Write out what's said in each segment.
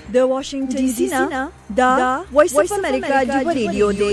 د واشنگټن ډي سي نه دا وایس اف امریکا جوړ ریډیو دی.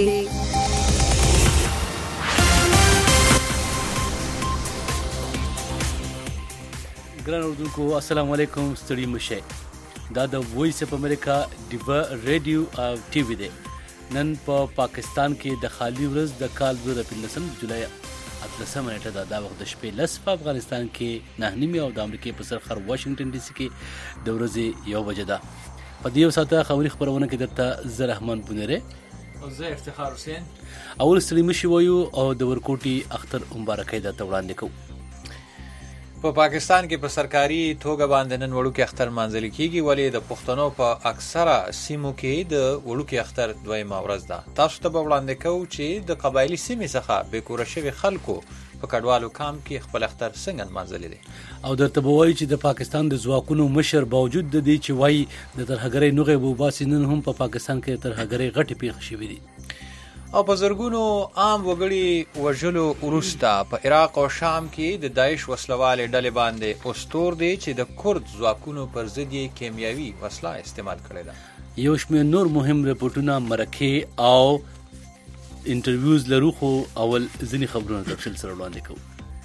ګران اردوونکو السلام علیکم، ستړي مشه. دا د وایس اف امریکا ډیوا ریډیو او ټي وی دی. نن په پاکستان کې د خالی ورځ د کال 2015 جولای 18 نیټه دا وخت د شپې 10 په افغانستان کې 9:30 او د امریکا په سرخر واشنگټن ډي سي کې د ورځې 1 بجې ده. په دې ساعته خبري خبرونه کې درته زه رحمان بونره او زه افتخار حسین اول ستړي مشي وایو او د ورکوټي اختر مبارکۍ درته وړاندې کوو. په پاکستان کې په سرکاري توګه باندې نن وړوکی اختر مانځل کیږي، ولې د پښتنو په اکثره سیمو کې د وړوکی اختر دویمه ورځ ده. تاسو ته به وړاندې کوو چې د قبایلی سیمې څخه بې کوره شوي خلکو په کډوالو کام کې خپل اختر څنګه نمانځلی دی، او درته به وایو چې د پاکستان د ځواکونو مشر باوجود د دې چې وایي د ترهګرۍ نوغې به وباسي، نن هم په پاکستان کې د ترهګرۍ غټې پیښې شوي دي. او په زرګونو عام وګړي وژلو وروسته په عراق او شام کې د داعش وسلوالې ډلې باندې استور دی چې د کرد ځواکونو پر ضد یې کیمیاوي وسله استعمال کړې ده. یو شمېر نور مهم رپورټونه، مرکې او انټرویوز لرو، خو اول ځینې خبرونه تفصیل سره وړاندې کوو.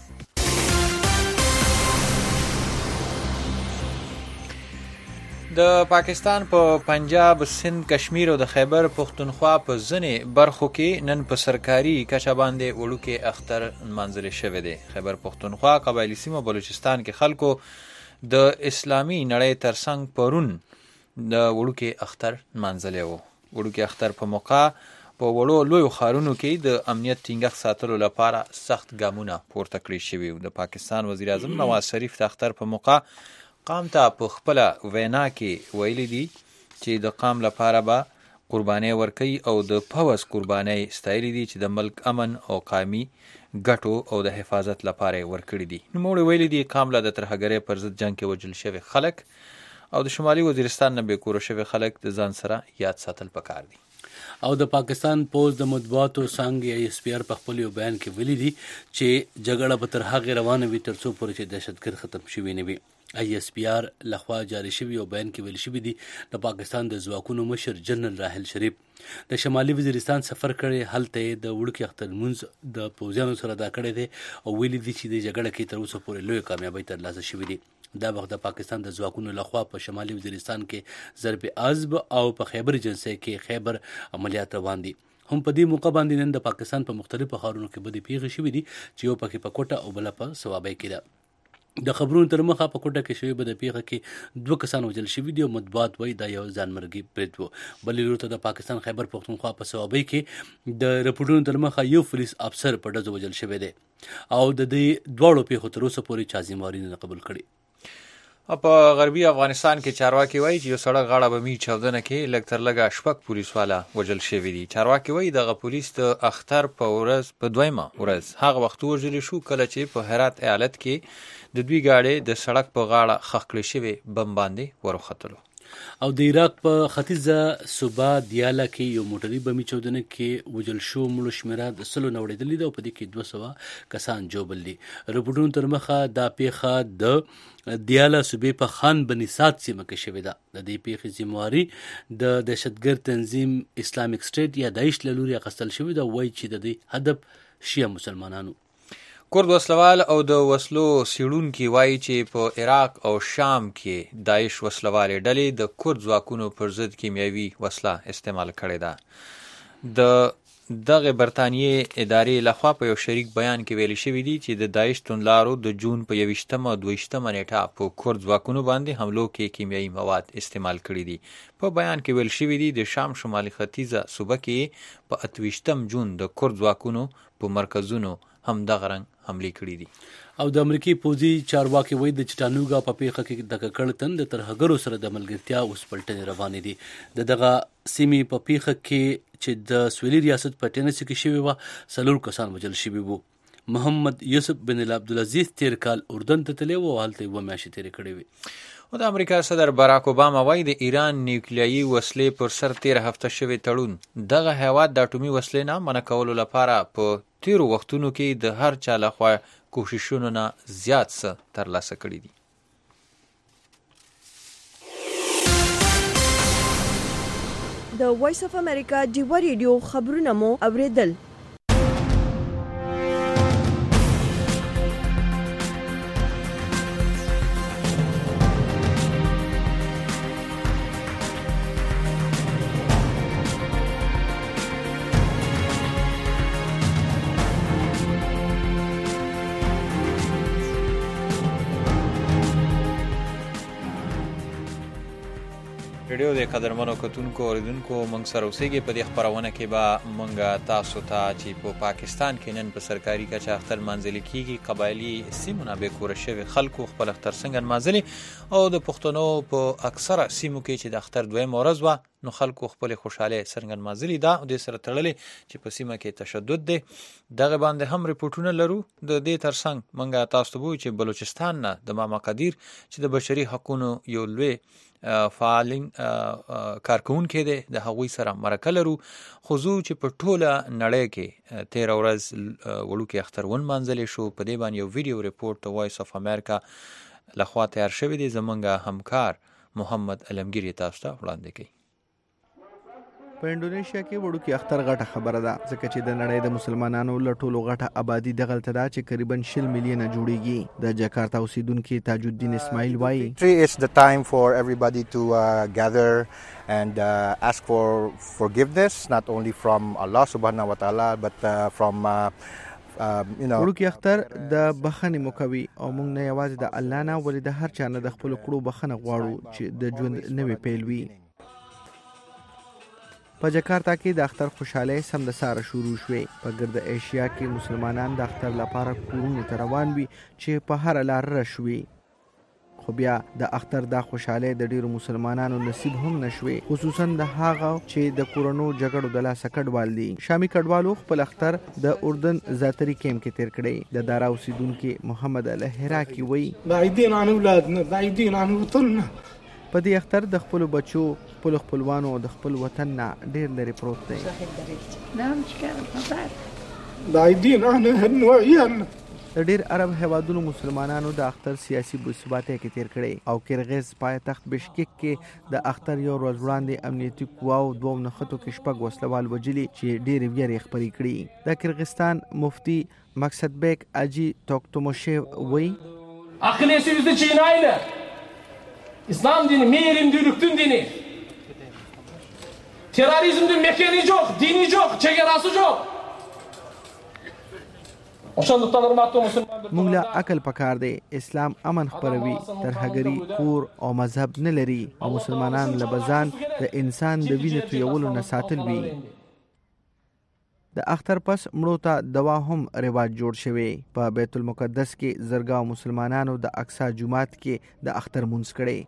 د پاکستان په پنجاب، سند، کشمیر او د خیبر پښتونخوا په ځینې برخو کې نن په سرکاري کچه باندې وړوکی اختر نمانځل شوی دی. خیبر پښتونخوا، قبایلی سیمه بلوچستان کې خلکو د اسلامي نړۍ ترڅنګ پرون د وړوکی اختر نمانځلی و. وړوکی اختر په موقع په وړو لویو ښارونو کې د امنیت ټینګښت ساتلو لپاره سخت ګامونه پورته کړي شوي. د پاکستان وزیر اعظم نواز شریف د اختر په موقع قام ته په خپله وینا کې ویلي دي چې د قام لپاره به قربانۍ ورکوي او د پوځ قربانۍ ستایلي دي چې د ملک امن او قومي ګټو او د حفاظت لپاره یې ورکړي دي. نوموړي ویلي دي قام له د ترهګرۍ پر ضد جنګ کې وژل شوي خلک او د شمالي وزیرستان نه بې کوره شوي خلک د ځان سره یاد ساتل پکار دي. او د پاکستان پوز د مطبوعاتو څانګې ISPR په خپل یو بیان کې ویلي دي چې جګړه به تر هغې روانه وي تر څو پورې چې دهشتګرد ختم شوي نه وي. ISPR لخوا جاری شوي یو بیان کې ویل شوي دي د پاکستان د ځواکونو مشر جنرال راحل شریف د شمالي وزیرستان سفر کړی، هلته یې د وړوکي اختر لمونځ د پوځیانو سره ادا کړی دی او ویلي دي چې د جګړه کې تر اوسه پورې لویه کامیابۍ ترلاسه شوي دي. دا وخت د پاکستان د ځواکونو لخوا په شمالي وزیرستان کې ضرب عزب او په خیبر جنسي کې خیبر عملیات روان دي. هم په دې موقع باندې نن د پاکستان په مختلفو ښارونو کې بدې پیښې شوي دي چې یو پکې په کوټه او بله په صوابۍ کې ده. د خبرونو تر مخه په کوټه کې شوې بده پیښه کې 2 کسان وژل شوي دي او مطبوعات وایي دا یو ځانمرګي برید و. بلې لور ته د پاکستان خیبر پښتونخوا په صوابۍ کې د رپورټونو تر مخه یو پولیس افسر په ډزو وژل شوی دی او د دې دواړو پیښو تر اوسه پورې چا ذمہواري نه قبول کړې. په غربي افغانستان کې چارواکي وایي چې یو سړک غاړه بمي چاودنه کې لږ تر لږه 6 پولیس والا وژل شوي دي. چارواکي وایي دغه پولیس د اختر په ورځ په دویمه ورځ هغه وخت وژلی شو کله چې په هرات ایالت کې د دوی گاډي د سړک په غاړه ښخ کړل شوي بم باندې وروختلو. او د عراق په ختیځه صوبه دیاله کې یو موټري بمي چاودنه کې وژل شو مړو شمیره د 100 نه وړېدلې ده او په دې کې 200 کسان جوبل دي. رپورټونو تر مخه دا پیښه د دیاله صوبې په خان بني ساد سیمه کې شوې ده. د دې پیښې ذمہواري د دهشتګرد تنظیم اسلامیک سټیټ یا داعش له لوري اخیستل شوې ده. وایي چې د دې هدف شیعه مسلمانانو. کرد وسلوال او د وسلو څیړونکي وایي چې په عراق او شام کې داعش وسلوالې ډلې د کرد ځواکونو پر ضد کیمیاوي وسله استعمال کړې ده. د دغه برطانیې ادارې لخوا په یو شریک بیان کې ویل شوي دي چې د داعش توندلارو د جون په 21 او 22 نیټه په کرد ځواکونو باندې حملو کې کیمیاوي مواد استعمال کړي دي. په بیان کې ویل شوي دي د شام شمالي ختیځه صوبه کې په 28 جون د کرد ځواکونو په مرکزونو هم دغه رنګ حملې کړي دي. او د امریکای پوځي چارواکي وایي د چټانوګا په پیښه کې د ککړ تند ترهګرو سره د ملګرتیا اوس پلټنې روانې دي. دغه سیمې په پیښه کې چې د سویلي ریاست په ټینسي کې شوې وه 4 کسان وژل شوي وو. محمد یوسف بن عبدالعزیز تیر کال اردن ته تللی و او هلته 2 میاشتې تېرې کړې وې. او د امریکا صدر باراک اوباما وایي د ایران نیوکلیایي وسلې پر سر 13 هفته شوی تړون دغه هیواد د اټومي وسلې نه منع کولو لپاره په تیرو وختونو کې د هر چا لخوا کوششونو نه زیات څه ترلاسه کړي دي. د وایس اف امریکا جوړ ریډیو خبرونه مو اوریدل. ریډیو د قدرمنو کتونکو اوریدونکو موږ سره اوسېږي. په دې خپرونه کې به موږ تاسو ته چې په پاکستان کې نن په سرکاري کچه اختر لمانځل کېږي، قبایلي سیمو نه بېکوره شوي خلکو خپل اختر څنګه لمانځلې، او د پښتنو په اکثره سیمو کې چې د اختر دویمه ورځ وه نو خلکو خپل خوشحالۍ څرنګه لمانځلې ده. د سره تړلې چې په سیمه کې تشدد دی، دغه باندې هم ریپورټونه لرو. د دې ترڅنګ موږ تاسو ته وایو چې بلوچستان نه د ماما قدیر چې د بشري حقوقو یو لوی فعالین کارکونکي دي، د هغوی سره مرکه لرو. خو زه چې په ټوله نړۍ کې 13 ورځ وړوکی اختر ونمانځلی شو، په دې باندې یو ویډیو ریپورټ د وایس اف امریکا لخوا تیار شوی دی. زمونږ همکار محمد علمگیر تاسو ته وړاندې کوي. په انډونیشیا کې وړوکی اختر غټه خبره ده، ځکه چې د نړۍ د مسلمانانو له ټولو غټه آبادي دغلته ده چې قریبا 20 میلیونه جوړیږي. د جاکارتا اوسیدونکي تاج الدین اسماعیل وایي It's the time for everybody to gather and ask for forgiveness, not only from Allah subhanahu wa ta'ala but from وړوکی اختر د بخښنې موکوي، او موږ نه یوازې د الله نه ولې د هر چا نه د خپلو کړو بخښنه غواړو چې د ژوند نوې پیل وي. په جاکارتا کې د اختر خوشحالۍ سمدساره شروع شوې. په ګرد ایشیا کې مسلمانان د اختر لپاره کورونو ته روان وي چې په هر لار رش وي. خو بیا د اختر دا خوشحالۍ د ډیرو مسلمانانو نصیب هم نشوي، خصوصا د هغه چې د کورونو جګړو د لاسه کډوال دي. شامي کډوالو خپل اختر د اردن زاتری کیمپ کې تیر کړی. د دارا اوسیدونکي محمد الهراکی وایي بعیدین عن اولادنا، بعیدین عن وطننا. په دې اختر د خپل بچو، خپل خپلوانو او د خپل وطن نه ډیر لري پروت دی. بعیدین عن اهلنا وعیالنا. د ډیر عرب هیوادونو مسلمانانو د اختر سیاسي بثباتۍ کې تیر کړی، او کرغز پایتخت بشکک کې د اختر یو ورځ وړاندې امنیتي قواو 2 نښتو کې 6 وسلوال وجلي چې ډیر ویرې خپرې کړي. د کرغستان مفتی مقصد بیک اجی توکتوموشیو وایي akıllısı yüzde Çin aynı. İslam dini, mirim dülüktün dini. Terörizmdün mekeni yok, dini yok, çekerası yok. موږ له عقل پکار دی. اسلام امن خپروي، ترهګري، کور او مذهب نه لري، او مسلمانان له بزان د انسان د وینې تویولو نه ساتل وي. د اختر پس مړو ته دوا هم رواج جوړ شوی. په بیت المقدس کې زرګاو مسلمانانو د اقصی جومات کې د اختر مونځ کړی.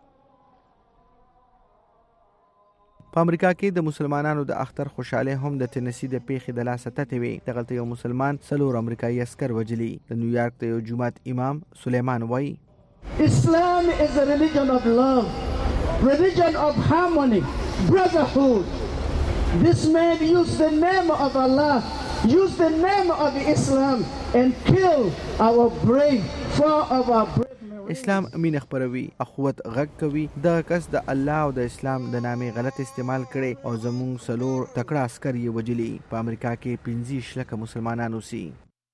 په امریکا کې د مسلمانانو د اختر خوشحالۍ هم د تنسی د پیښې د لاسه تتې وي. دغلته یو مسلمان 4 امریکایي عسکر وجلي. د نیویارک د یو جومات امام سلیمان وایي Islam is a religion of love, religion of harmony, brotherhood. This man used the name of Allah, used the name of Islam and killed our brave, 4 of our brave. اسلام مینه خپروي، اخوت غږ کوي. دغه کس د الله او د اسلام د نامې غلط استعمال کړي، او زموږ 4 تکړه عسکر یې وجلي. په امریکا کې 15 لکه مسلمانان اوسي.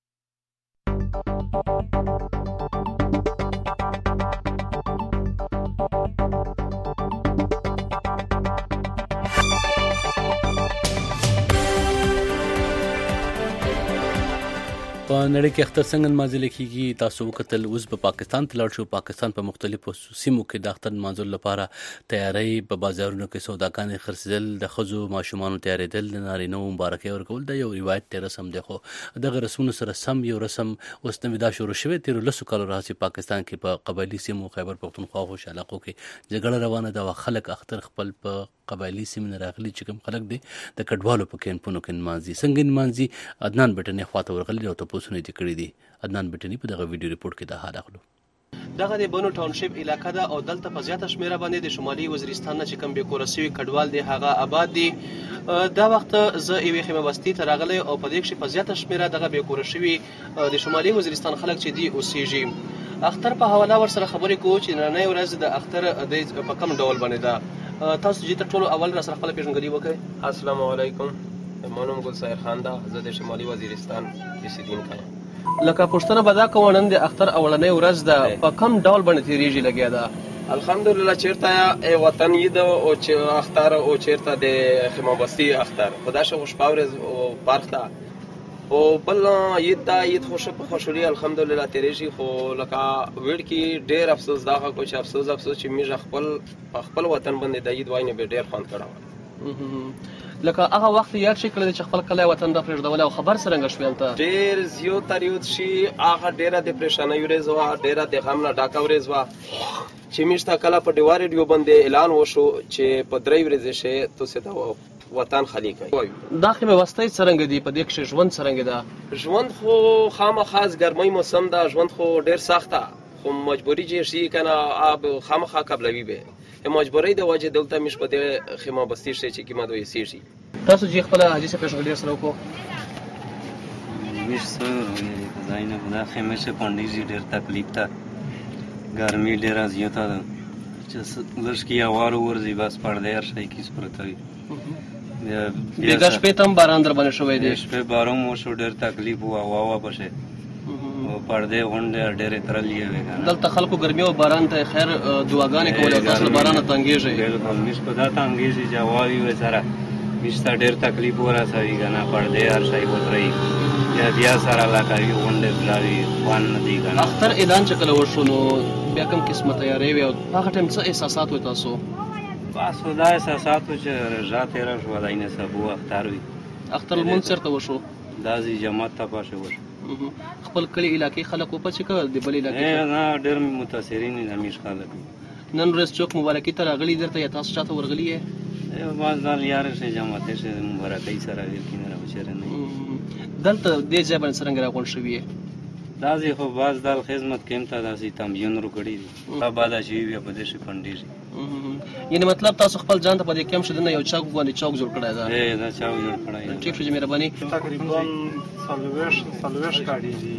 په نړۍ کې اختر څنګه لمانځل کېږي تاسو وکتل. اوس په پاکستان ته لاړ شو. پاکستان په مختلفو سیمو کې د اختر لمانځلو لپاره تیاری، په بازارونو کې سوداګانې خرڅېدل، د ښځو ماشومانو تیارېدل، د نارینه‌و مبارکۍ ورکول د یو روایت دی، رسم دی. خو دغه رسمونو سره سم یو رسم اوس نوې دا شروع شوی. 13 کالو راهیسې پاکستان کې په قبایلي سیمو خیبر پښتونخوا او خوشحال علاقو کې جګړه روانه ده، او خلک اختر خپل په قبایلي سیمو نه راغلي چې کوم خلک دي د کډوالو په کیمپونو کې نمانځي. څنګه نمانځي؟ عدنان بټنې خواته ورغلي او تاسو نه دي کړی دي. عدنان بټنې په دغه ویډیو ریپورت کې دا حال اخلو. دغه د بنو ټاونشپ علاقه ده، او دلته په زیاته شمیره باندې د شمالي وزیرستان نه چې کوم بیکوره سوي کډوال دي هغه آباد دي. دا وخت زه یوې خیمه بستي ته راغلی، او په دې کې په زیاته شمیره دغه بیکوره شوي د شمالي وزیرستان خلک چې دي اوسېږي. اختر په حواله ورسره خبرې کوو چې نننۍ ورځ د اختر په کوم ډول باندې ده. تاسو چې تر ټولو اول را سره خپل پیژنګلي وکړئ. السلام علیکم، مانوم ګل سایر خان ده، زه د شمالي وزیرستان اوسیدونکی یم. لکه پوښتنه به دا کوم نن د اختر اولنۍ ورځ ده، په کوم ډول باندې تیریږي لګیا ده؟ الحمدلله چیرته وطن یې ده او چې اختر او چیرته د خیمه‌بستي اختر خدا شه خوشبا ورځ پارک ده او بل عید ده، عید خوشحالي الحمدلله تیریږي. خو لکه ویړ کې ډېر افسوس دا کو چې افسوس چې موږ خپل وطن باندې د عید وای نه به ډېر خوند کړی. لکه هغه وخت یاد شي کړی چې خپل کلی وطن د پرېږدول او خبر څرنګه شوې هلته؟ ډېر زیات یاد شي، هغه ډېره د پریشانۍ ورځ وه، ډېره د غم نه ډاکه ورځ وه چې موږ ته کله په ډیوا ریډیو باندې اعلان وشو چې په 3 ورځې شي تاسو ته وطن خالی کوي. دا خیمه‌بستۍ څرنګه دي؟ په دې کې ژوند څرنګه ده؟ ژوند خو خامخا ګرمۍ موسم ده، ژوند خو ډېر سخت ده، خو مجبوري چې شي کنه آب خامخا قبلوي به مجبورۍ د وجه دلته موږ په دې خیمه‌بستۍ شي چې کیما دوی سیږي. تاسو چې خپل حاجي صاحب پیژنګلي سره وکړو موږ سره ځاینه دا خیمه چې پاندېږي ډېر تکلیف ده، ګرمي ډېره زیاته ده چې لږ کې هوا ورځي بس پردې هر شی کې پرته وي. د شپې ته هم باران در باندې شوی دی؟ شپې باران وشو، ډېر تکلیف و، هوا پسې او پردې غونډې ډېرې تړلې وې. دلته خلکو ګرمي او باران ته خیر دعاګانې کولې او تاسو له بارانه تنګېږئ؟ بالکل موږ په دا تنګېږي چې هوا وي سره موږ ته ډېر تکلیف ورسوي که نه، پردې هر شی ودرېږي بیا سره لکوي غونډې بلاوي خوند نه دی که نه. اختر اعلان چې کله وشو نو بیا کوم قسمه تیاری وې او هغه ټایم څه احساسات وې تاسو؟ بس دا احساسات و چې رژا تېره شوه، دی نه سبو اختر وي. اختر لمونځ چېرته وشو؟ دا ځي جماعت ته پاشې وشو. خپل کلي علاقې خلک وپچې که د بل علاقې؟ نه ډېر متاثرین دي زموږ خلک. نن ورځ څوک مبارکي ته راغلي درته یا تاسو چاته ورغلي یې؟ بعض دا لیارې شي جماعتې شي مبارکۍ سره ویل کېنه راوچېره نه. دلته دې ځای باندې څرنګه راغونډ شوي یې؟ داسې خو بعض دال خدمت کیم ته داسې تمبین رو کړي دي، دا بعد شي بیا په دې شي پنډېږي. یعنی مطلب تاسو خپل ځان ته په دې کیم شدنه یو چوک باندې چوک جوړ کړی ده؟ دا چوک جوړ کړی دی. ټیک شو جی مهرباني. تقریبا 40 کاډي دي.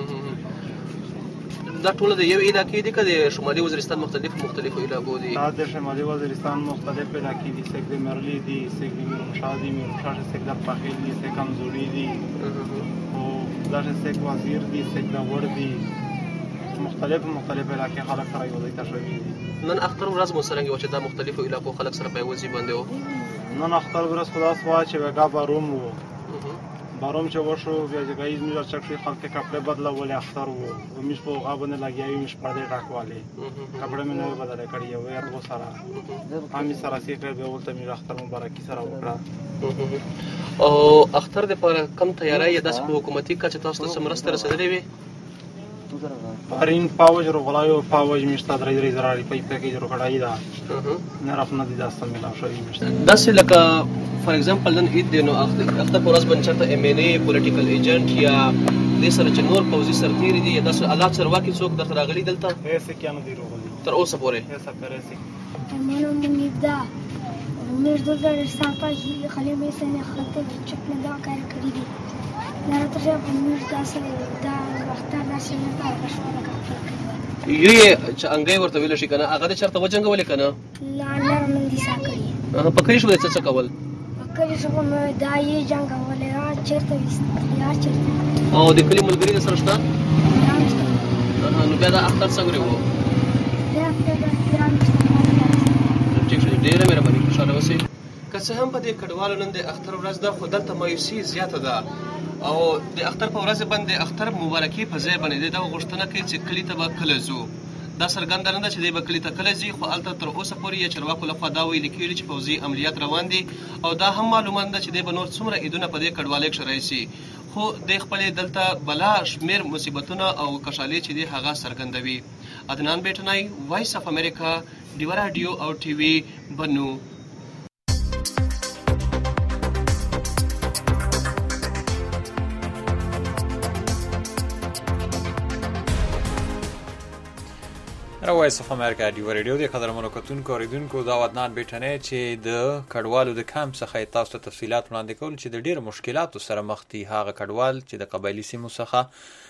دا ټول د یو علاقې دي که د شمالي وزیرستان مختلفو علاقو دي؟ دا د شمالي وزیرستان مختلف علاقې دي، سیک د مرلی دي، سیک د میرمشاه دي، میرمشاه سیک د پاخیل دي، سیک کمزوري دي او دا سیک وزیر دي، سیک د وړ دي، مختلف علاقې خلک سره یو ځای ته شوي دي. نن اختر ورځ مو څرنګه وه چې دا مختلفو علاقو خلک سره په یوه ځای باندې وو؟ نن اختر ورځ خو داسې وه چې وګا بارون وو، بارون چې وشو بیا چې ګایز موږ چک شوي خلک کپړې بدلولې، اختر وو موږ په هغه باندې لګیا یو، موږ پردې ډاکوالې کپړې مې نوې بدلې کړې یو یاد سره همې سره سې کړې بیا ورته موږ اختر مبارکي سره وکړه. او اختر دپاره کوم تیاری یا داسې په حکومتي کچه تاسو ته څه مرسته رسېدلې وې؟ این پاوج رو غلایو پاوج میشته درې زراری پای پکیج رو کړای دا نه رافنه دي داسته ملا شوی میشته. داسې لکه فار ایگزامپل نن عید دی نو اختر په ورځ باندې چېرته ایم این ای پولیټیکل ایجنټ یا دې سره چې نور پوځي سرتېري دي یا داسې آلات چارواکي څوک درته راغلي دلته؟ هېڅ کې نه دي راغلي تر اوسه پورې؟ هېڅ پرېسي منو منیدا موږ دلته ساتي خلې مې سره خلک چې په دا کار کړی دي نه راته په موږ داسې دا وخت داسې نه پاره یو چې انګای ورته ویل شي کنه هغه چېرته وجنګولې که نه؟ لا نه من دي ساکړي په کلي شو څه کول؟ په کلي شو مې دا یې جنګولې چېرته یا چېرته او د کلي ملګري در سره شته؟ نو بیا دا اختر څنګه و؟ ټیک شو ډېره مهرباني، خوشحاله اوسئ. که څه هم په دې کډوالو نن د اختر ورځ ده خو دلته مایوسي زیاته ده او د اختر په ورځ باندې اختر مبارکي په ځای باندې دی دا غوښتنه کوي چې کلي ته به کله ځو. دا څرګنده نه ده چې دی به کلي ته کله ځي، خو هلته تر اوسه پورې یا چارواکو لخوا دا ویل کېږي چې پوځي عملیات روان دي او دا هم معلومه ده چې دی به نور څومره عیدونه په دې کډوالۍ کښې راشي، خو دی خپلې دلته بلا شمېر مصیبتونه او کشالۍ چې دی هغه څرګندوي. عدنان بیټنی، وایس اف امریکا، ډیوه راډیو او ټي وي، بنو. وایس اف امریکا ډیوه ریډیو د قدرمنو کتونکو اوریدونکو دا عدنان بیټنی چې د کډوالو د کمپ څخه تاسو ته تفصیلات وړاندې کول چې د ډېرو مشکلاتو سره مخ دي هغه کډوال چې د قبایلي سیمو څخه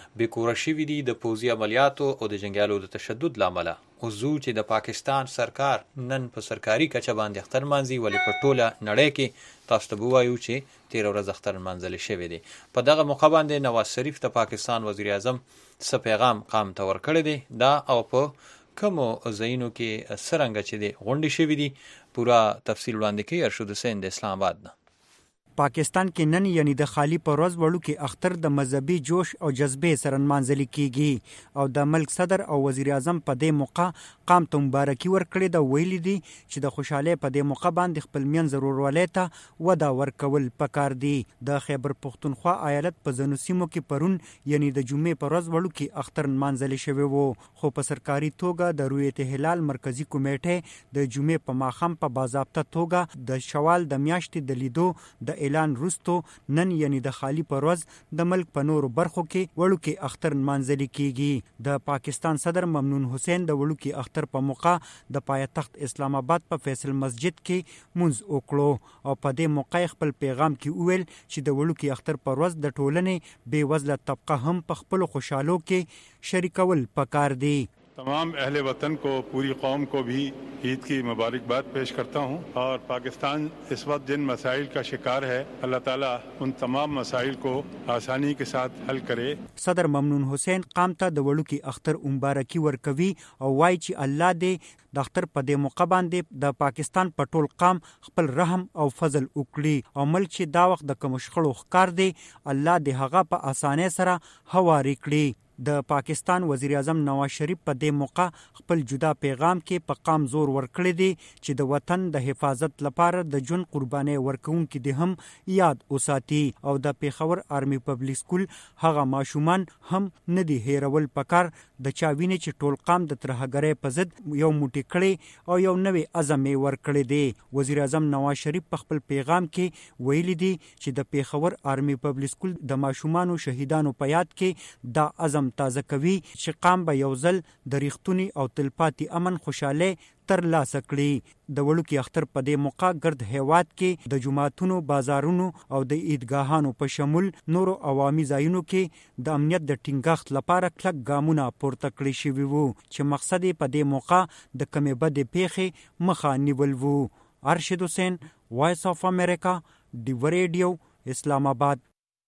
بېکوره شوي دي د پوځي عملیاتو او د جنګیالو د تشدد له امله. موضوع چې د پاکستان سرکار نن په سرکاري کچه باندې اختر نمانځي، ولې په ټوله نړۍ کې تاسو ته به ووایو چې تېره ورځ اختر نمانځلی شوی دی. په دغه موقع باندې نواز شریف د پاکستان وزیر اعظم څه پیغام قام ته ورکړی دی، دا او په کومو ځایونو کې څرنګه چې دی غونډې شوي دي، پوره تفصیل وړاندې کوي ارشد حسین د اسلام آباد نه. پاکستان کې نن یعنی د خالی په ورځ وړوکی اختر د مذهبي جوش او جذبې سره نمانځل کیږي او د ملک صدر او وزیر اعظم په دې موقع قام ته مبارکي ورکړې ده. ویلي دي چې د خوشحالۍ په دې موقع باندې خپل منځ ورورولۍ ته وده ورکول پکار دي. د خیبر پښتونخوا ایالت په ځینو سیمو کې پرون یعنی د جمعې په ورځ وړوکی اختر نمانځل شوی وو، خو په سرکاري توګه د رؤیت هلال مرکزی کمیټې د جمعې په ماښام په باضابطه توګه د شوال د میاشتې د لیدو د اعلان وروسته نن یعنی د خالی پر ورځ د ملک په نورو برخو کې وړوکی اختر نمانځل کیږي. د پاکستان صدر ممنون حسین د وړوکی اختر په موقع د پایتخت اسلام آباد په فیصل مسجد کې منځ وکړو او په دې موقع خپل پیغام کې وویل چې د وړوکی اختر پر ورځ د ټولنې بې وزله طبقه هم په خپل خوشحالو کې شریکول پکار دی. तमाम अहले वतन को, पूरी कौम को भी ईद की मुबारकबाद पेश करता हूँ और पाकिस्तान इस वक्त जिन मसाइल का शिकार है, अल्लाह ताला उन तमाम मसाइल को आसानी के साथ हल करे. صدر ممنون حسین قام ته د وړوکی اختر مبارکي ورکوي او وایي چې الله دې د اختر په دې موقع باندې د پاکستان په ټول قام خپل رحم او فضل وکړي او ملک چې دا وخت د کوم شخړو ښکار دی الله دې هغه په اسانۍ سره هواري کړي. د پاکستان وزیر اعظم نواز شریف په دې موقع خپل جدا پیغام کې په قام زور ورکړی دی چې د وطن د حفاظت لپاره د ژوند قرباني ورکوونکي دي هم یاد وساتي او د پیښور آرمي پبلک سکول هغه ماشومان هم نه دي هیرول پکار د چا ویني چې ټول قام د ترهګرۍ په ضد یو موټی کړي او یو نوې عزم ورکړی دی. وزیر اعظم نواز شریف په خپل پیغام کې ویلي دي چې د پیښور آرمي پبلک سکول د ماشومانو شهیدانو په یاد کې دا عزم تازه کوي چې قام به یو ځل د ریښتوني او تلپاتې امن خوشحالۍ ترلاسه کړي. د وړوکی اختر په دې موقع ګرد هیواد کې د جماعتونو، بازارونو او د عیدګاهانو په شمول نورو عوامي ځایونو کې د امنیت د ټینګښت لپاره کلک ګامونه پورته کړي شوي وو چې مقصد یې په دې موقع د کمې بدې پیښې مخه نیول وو. ارشد حسین، وایس آف امریکا، ډیو ریډیو، اسلام آباد.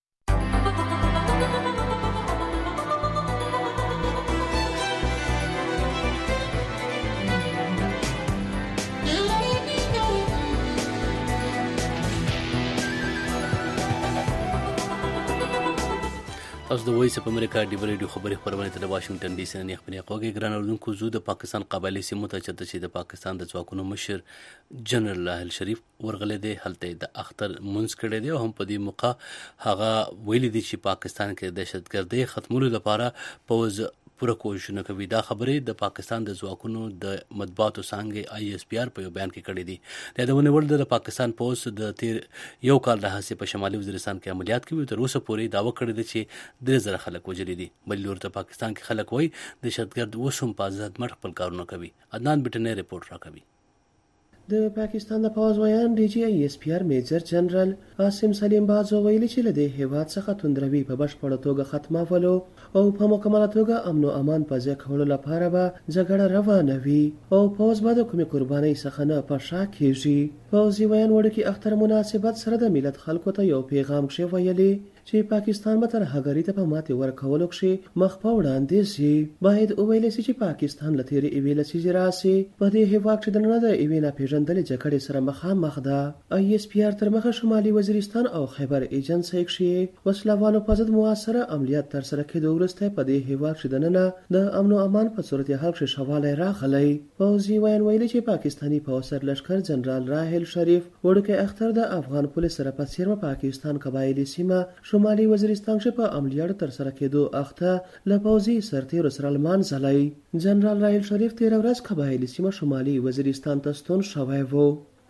تاسو د وایس اف امریکا ډیو ریډیو خبري خبرونه ته د واشنگټن ډي سي نه خبري کوي. ګران اوردونکو، زو د پاکستان قبایلی سیمو ته چې د پاکستان د ځواکونو مشر جنرال راحل شریف ورغلی دی، هلته د اختر منځ کړی دی او هم په دې موقع هغه ویلي دي چې پاکستان کې دهشتګردۍ ختمولو لپاره پوځ پوره کوششونه کوي. دا خبرې د پاکستان د ځواکونو د مطبوعاتو څانګې ISPR په یو بیان کې کړې دي. د یادونې وړ د پاکستان پوځ د تیر یو کال راهیسې په شمالي وزیرستان کې عملیات کوي. تر اوسه پورې دعوه کړې ده چې 3000 خلک وژلي دي. بل لور ته پاکستان کې خلک وایي دهشتګرد اوس هم په آزاد مټ خپل کارونه کوي. عدنان بټنی رپورټ راکوي. د پاکستان د پوځ ویان DG ISPR میجر جنرال عاصم سلیم بازو ویلي چې له دې هیواد څخه توندروي په بشپړه توګه ختمولو او په مکمله توګه امن او امان په ځای کولو لپاره به جګړه روانه وي او پوځ به د کومې قربانۍ څخه نه په شا کېږي. پوځي ویان وړوکي اختر مناسبت سره د ملت خلکو ته یو پیغام کښې ویلي چې پاکستان به ترهګرۍ ته په ماتې ورکولو کښې مخ په وړاندې سي. باید وویلی سي چې پاکستان له تېرې یوې لسیزې راسي په دې هېواد کښې دننه د یوې ناپېژندلې جګړې سره مخامخ ده. ISPR تر مخه شمالي وزیرستان او خیبر ایجنسۍ کښې وسلوالو په ضد موثره عملیات ترسره کېدو وروسته په دې هېواد کښې دننه د امن او امان په صورتحال کښې شوالی راغلی. پوځي ویان ویلي چې پاکستاني پوځ سرلښکر جنرال راحل شریف وړوکی اختر د افغان پولیس سره په څېر پاکستان قبایلي سیمه شمالي وزیرستان کښې په عملیاتو ترسره کېدو اخته له پوځي سرتېرو سره لمانځلی. جنرال راحل شریف تېره ورځ قبایلي سیمه شمالي وزیرستان ته ستون شوی و.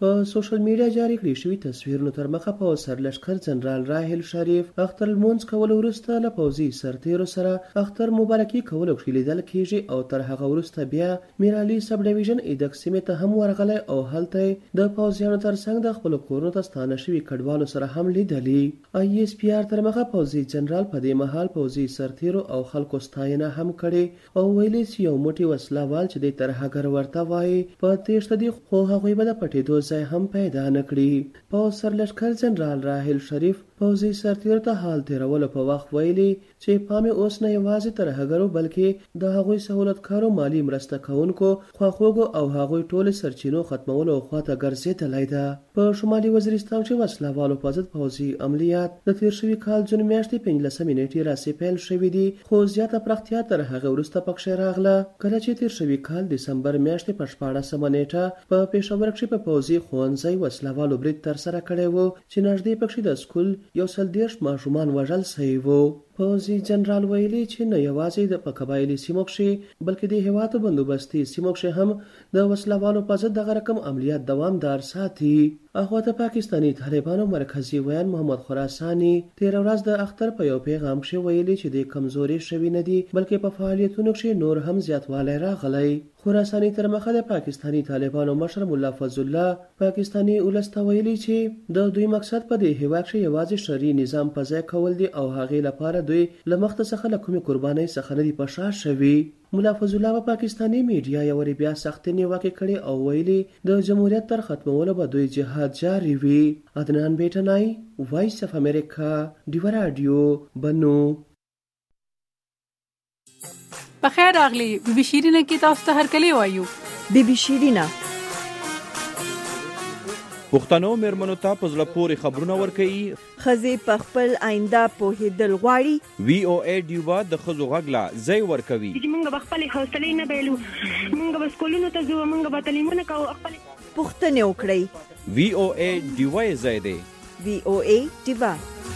په سوشل میډیا جاری کړی شوی تصویرونو تر مخه په سرلښکر جنرال راحل شریف اختر المونځ کولو وروسته له پوځي سرتیرو سره اختر مبارکي کولو کې لیدل کیږي او تر هغه وروسته بیا میرعلي سب ډیویژن ایدک سیمې ته هم ورغلی او هلته د پوځیانو ترڅنګ د خپلو کورونو ته ستانه شوي کډوالو سره هم لیدلي. ISPR تر مخه پوځي جنرال په دې مهال پوځي سرتیرو او خلکو ستاینه هم کړې او ویلي چې یو موټی وسله وال چې د ترهګر ورته وایي په تېښته دي خو هغوی به د پټېدو ځای هم پیدا نه کړي. په سرلښکر جنرال راحل شریف پوځي سرتیرو ته حال تېرولو په وخت ویلي چې پام یې اوس نه یوازې ترهګرو بلکې د هغوی سهولتکارو مالي مرسته کوونکو خواخوږو او هغوی ټولې سرچینو ختمولو خواته ګرځېدلی ده. په شمالي وزیرستان کې وسله والو په ضد پوځي عملیات د تېر شوي کال جون میاشتې 15 نیټې راسې پیل شوي دي خو زیاته پراختیا تر هغه وروسته پکښې راغله کله چې تېر شوي کال دسمبر میاشتې په 14 نیټه په پېښور کښې په پوځي ښوونځي وسله والو برید ترسره کړی و چې نږدې پکښې د سکول 130 ماشومان وژل سوي وو. پوځي جنرال ویلي چې نه یوازې په قبایلي سیمو کښې بلکې د هېواد بندوبستي سیمو کښې هم د وسله والو په ضد دغه رقم عملیات دوامدار ساتي. اخواته پاکستاني طالبانو مرکزي ویان محمد خراساني تېره ورځ د اختر په یو پیغام کښې ویلي چې د کمزوري شوي نه دي بلکې په فعالیتونو کښې نور هم زیاتوالی راغلی. خراساني تر مخه د پاکستاني طالبانو مشر ملا فضل الله پاکستاني ولس ته ویلي چې د دوی مقصد په دې هېواد کښې یوازې شرعي نظام په ځای کول دي او هغې لپاره دوی له مخته څخه له کومې قربانۍ څخه نه دي په شا شوي. ملا فضل الله په پاکستاني میډیا یو وارې بیا سختې نیوکې کړې او ویلي د جمهوریت تر ختمولو به دوی جهاد جاري وي. عدنان بیټنای، وایس اف امریکا، ډیوه راډیو، بنو. بخیر راغلی بی بی شیرینه کې تاسو ته هرکلی وایو. بی بی شیرینه پښتنو میرمنو ته په زړه پورې خبرونه ورکوي. ښځې په خپل آینده پوهېدل غواړي. VOA ډیوه د ښځو غږ له ځای ورکوي. موږ به خپلې حوصلې نه بایلو، موږ به سکولونو ته ځو، موږ به تعلیمونه کوو، خپلې پوښتنې وکړئ. VOA ډیوه یې ځای دی. VOA ډیوه.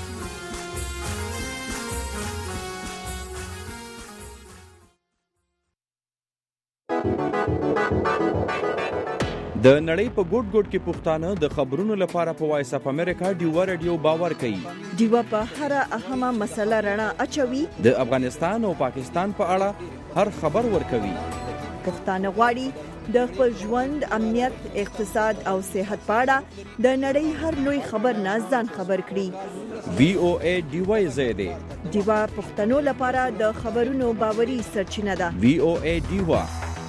د نړۍ په ګوټ ګوټ کې پښتانه د خبرونو لپاره په وایس اف امریکا ډیوه رادیو باور کوي. ډیوه په هر اهمه مسله رڼا اچوي. د افغانستان او پاکستان په اړه هر خبر ورکوي. پښتانه غواړي د خپل ژوند، امنیت، اقتصاد او صحت په اړه د نړۍ هر لوی خبر نه ځان خبر کړي. VOA ډیوه یې دی. ډیوه پښتنو لپاره د خبرونو باوري سرچینه ده. VOA ډیوه.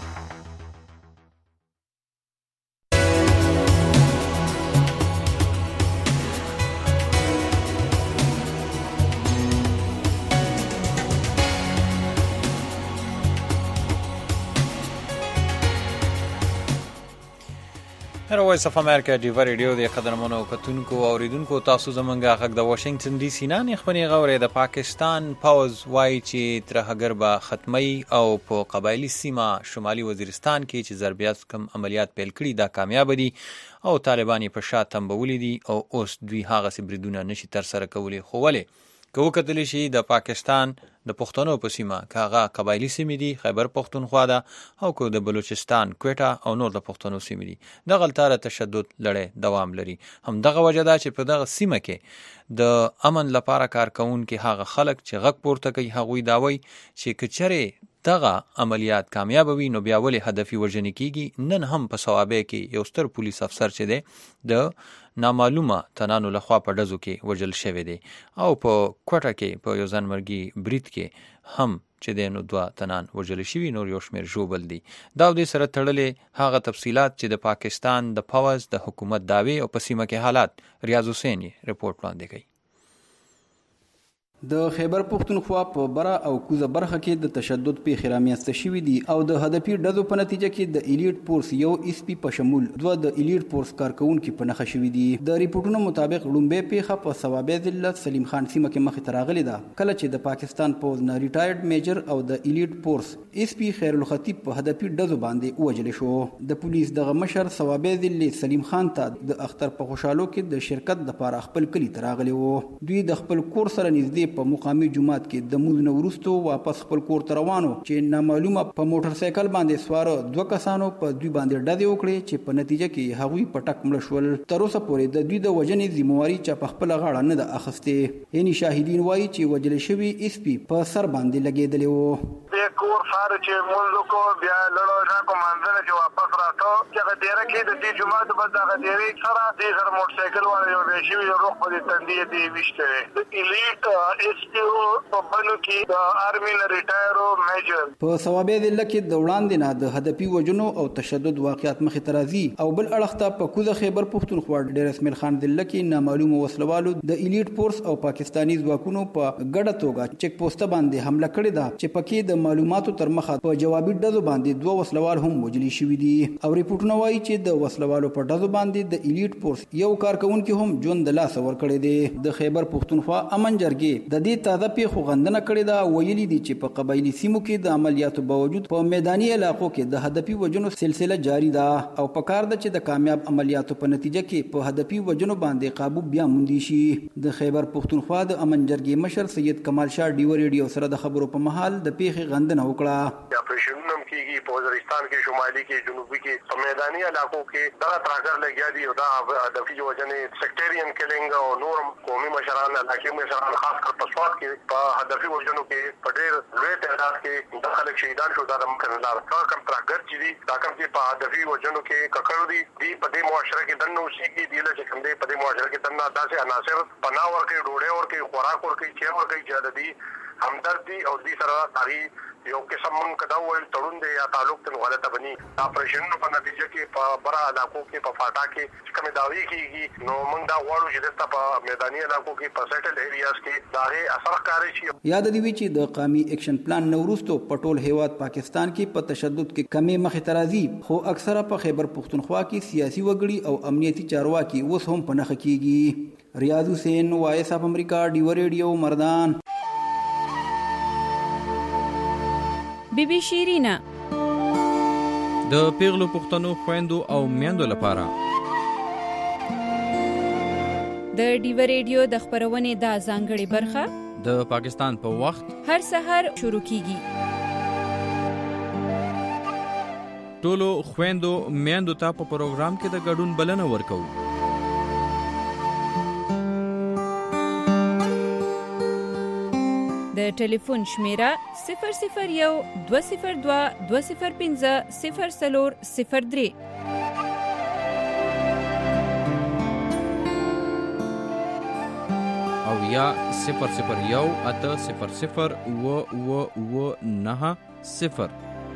وایس اف امریکا ډیوه ریډیو د قدرمنو کتونکو او اوریدونکو تاسو زمونږه غږ د واشنگټن ډي سي نه خپلې غوړې د پاکستان پوز وایي چې ترهګر به ختمي او په قبایلی سیمه شمالي وزیرستان کې چې ضربیات کم عملیات پیل کړي دا کامیاب دي او طالبان په شا تنبولي دي او اوس دوی هغه سي بریدونه نشي تر سره کولی. خو ولې که وکتل شي د پاکستان د پښتنو په سیمه که هغه قبایلی سیمې دي خیبر پښتونخوا ده او که د بلوچستان کویټه او نور د پښتنو سیمې دي دغه لپاره تشدد لړۍ دوام لري. همدغه وجه ده چې په دغه سیمه کې د امن لپاره کار کوونکي هغه خلک چې غږ پورته کوي هغوی دا وایي چې که چېرې دغه عملیات کامیاب وي نو بیا ولې هدفي وژنې کیږي. نن هم په صوابۍ کې یو ستر پولیس افسر چې دی د نامعلومه تنانو لخوا په ډزو کې وژل شوی دی او په کوټه کې په یو ځانمرګي برید کې هم چې دی نو 2 تنان وژل شوي نور یو شمېر ژوبل دي. دا د سره تړلې هغه تفصیلات چې د پاکستان د پوز د حکومت دعوی او په سیمه کې حالات ریاض حسین رپورټ وړاندې کوي. د خیبر پښتونخوا په بره او کوزه برخه کې د تشدد پیښې رامنځته شوي دي او د هدفي ډزو په نتیجه کې د ایلیټ فورس یو SP په شمول 2 د ایلیټ فورس کارکونکو په نښه شوي دي. د ریپورتونو مطابق لومبۍ پیښه په صوابۍ ضلع سلیم خان سیمه کې مخې ته راغلې ده کله چې د پاکستان پوز نه ریټایرډ میجر او د ایلیټ فورس SP خیر الخطیب په هدفي ډزو باندې ووژل شو. د پولیس دغه مشر صوابۍ ضلع سلیم خان ته د اختر په خوشحالو کې د شرکت لپاره خپل کلی ته راغلی و. دوی د خپل کور سره نږدې غرمې په مقامي جومات کې د مونځ نه وروسته واپس خپل کور ته روانو چې نامعلومه په موټر سایکل باندې سوار 2 کسانو په دوی باندې ډزې وکړې چې په نتیجه کې هغوی په ټک مړه شول. تر اوسه پورې د دوی د وژنې ذمہواري چا په خپله غاړه نه ده اخیستې. یعنې شاهدین وایي چې وژل شوي اس پي په سر باندې لګېدلی و. کور ساره چې مونځ وکړو بیا لړو راکو منځنه چې واپس راته چې هغه ډېره کې د دې جومات په دغه ډېرې سره دې سره موټر سایکل والا یو بیا شوي روغ په دې تندې دې ویشته دی. د ایلیټ ایس پي او په بنو کې د آرمي نه ریټایر او میجر په ثوابه ضلع کې د وړاندې نه د هدفي وژنو او تشدد واقعات مخې ته راځي او بل اړخ ته په کوزه خیبر پښتونخوا ډېر اسماعیل خان ضلع کې نامعلومو وسلوالو د ایلیټ فورس او پاکستاني ځواکونو په ګډه توګه چیک پوسټ باندې حمله کړې ده چې پکې د معلوماتو تر مخه په جوابي ډزو باندې 2 وسلوال هم وژل شوي دي او ریپورتونه وایي چې د وسلوالو په ډزو باندې د ایلیټ فورس یو کارکونکي هم ژوند د لاسه ورکړی دی. د خیبر پښتونخوا امن جرګې د دې تازه پیښو غندنه کړې ده. ویلي دي چې په قبایلي سیمو کې د عملیاتو باوجود په میداني علاقو کې د هدفي وژنو سلسله جاری ده او پکار ده چې د کامیاب عملیاتو په نتیجه کې په هدفي وژنو باندې قابو بیا موندي شي. د خیبر پښتونخوا د امن جرګې مشر سید کمال شاه ډیو ریډیو سره د خبرو په محل د پیښې غندنه وکړه. اپریشنونه کیږي په وزیرستان کې، شمالي کې، جنوبي کې، په میداني علاقو کې دا تراګر لګیا دي او دا هدفي وژنې سیکټریان کلینګ او نور قومي مشران علاقې مشران خاص کر په سواد کې په هدفي وژنو کې په ډېر لوی تعداد کې د خلک شهیدان شو. دا د ممکن لار کم تراګر چې دي دا کوم چې په هدفي وژنو کې ککړ دي په دې معاشره کې دنه اوسېږي دی چې کوم دې په دې معاشره کې دنه داسې عناصر پناه ورکوي، ډوډۍ ورکوي، خوراک ورکوي، چای ورکوي چې د دې همدردي او دې سره تاریخ یو قسم من کدا ویل تړون دی یا تعلق ته غلطه بني. اپریشنونو په نتیجه کې په برا علاقو کې په فاټا کې کوم داوی کیږي نو موږ دا غواړو چې دلته په میداني علاقو کې په سیټل ایریاز کې دا اثر کاری شي. یاد دی چې د قومي اکشن پلان نوروستو پټول هیواد پاکستان کې په تشدد کې کمی مخې ته راځي خو اکثره په خیبر پښتونخوا کې سیاسي وګړي او امنیتي چارواکي اوس هم په نخښه کیږي. ریاض حسین، وایس اف امریکا، ډیو ریډیو، مردان. بیبي شیرینا د پیغلو پښتنو خويندو او میندو لپاره د ډیو ریډیو د خبرونې د ځانګړي برخه د پاکستان په وخت هر سحر شروع کیږي. ټولو خويندو میندو ته په پروګرام کې د ګډون بلنه ورکوو. د ټلیفون شمیره 001 202 205 0403 او یا 001 800 990.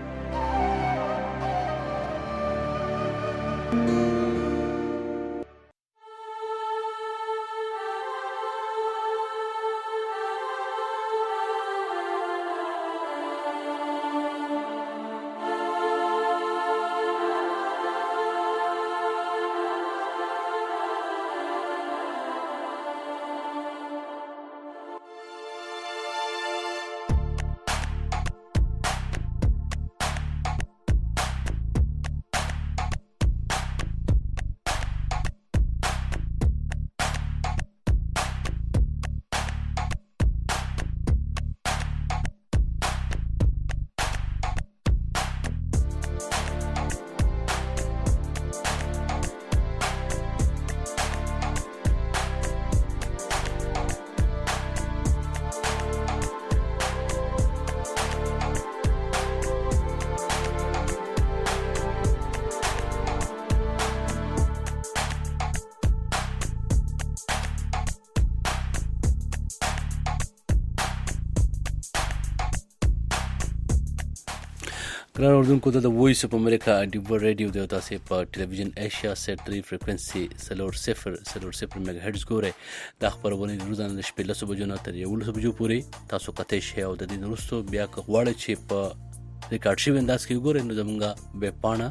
ګران اوردونکو د وایس اف امریکا ډیو ریډیو د تاسو په ټلویزیون ایشیا سیټ 3 فریکوئنسي 0 میگا هرتز ګورئ. د خبرونه روزانه د شپې 10 بجو نه تر 11 بجو پورې تاسو کته شی او د دې وروسته بیا غواړئ چې په ریکارډ شوی انداز کې وګورئ نو زموږه ویب پاڼه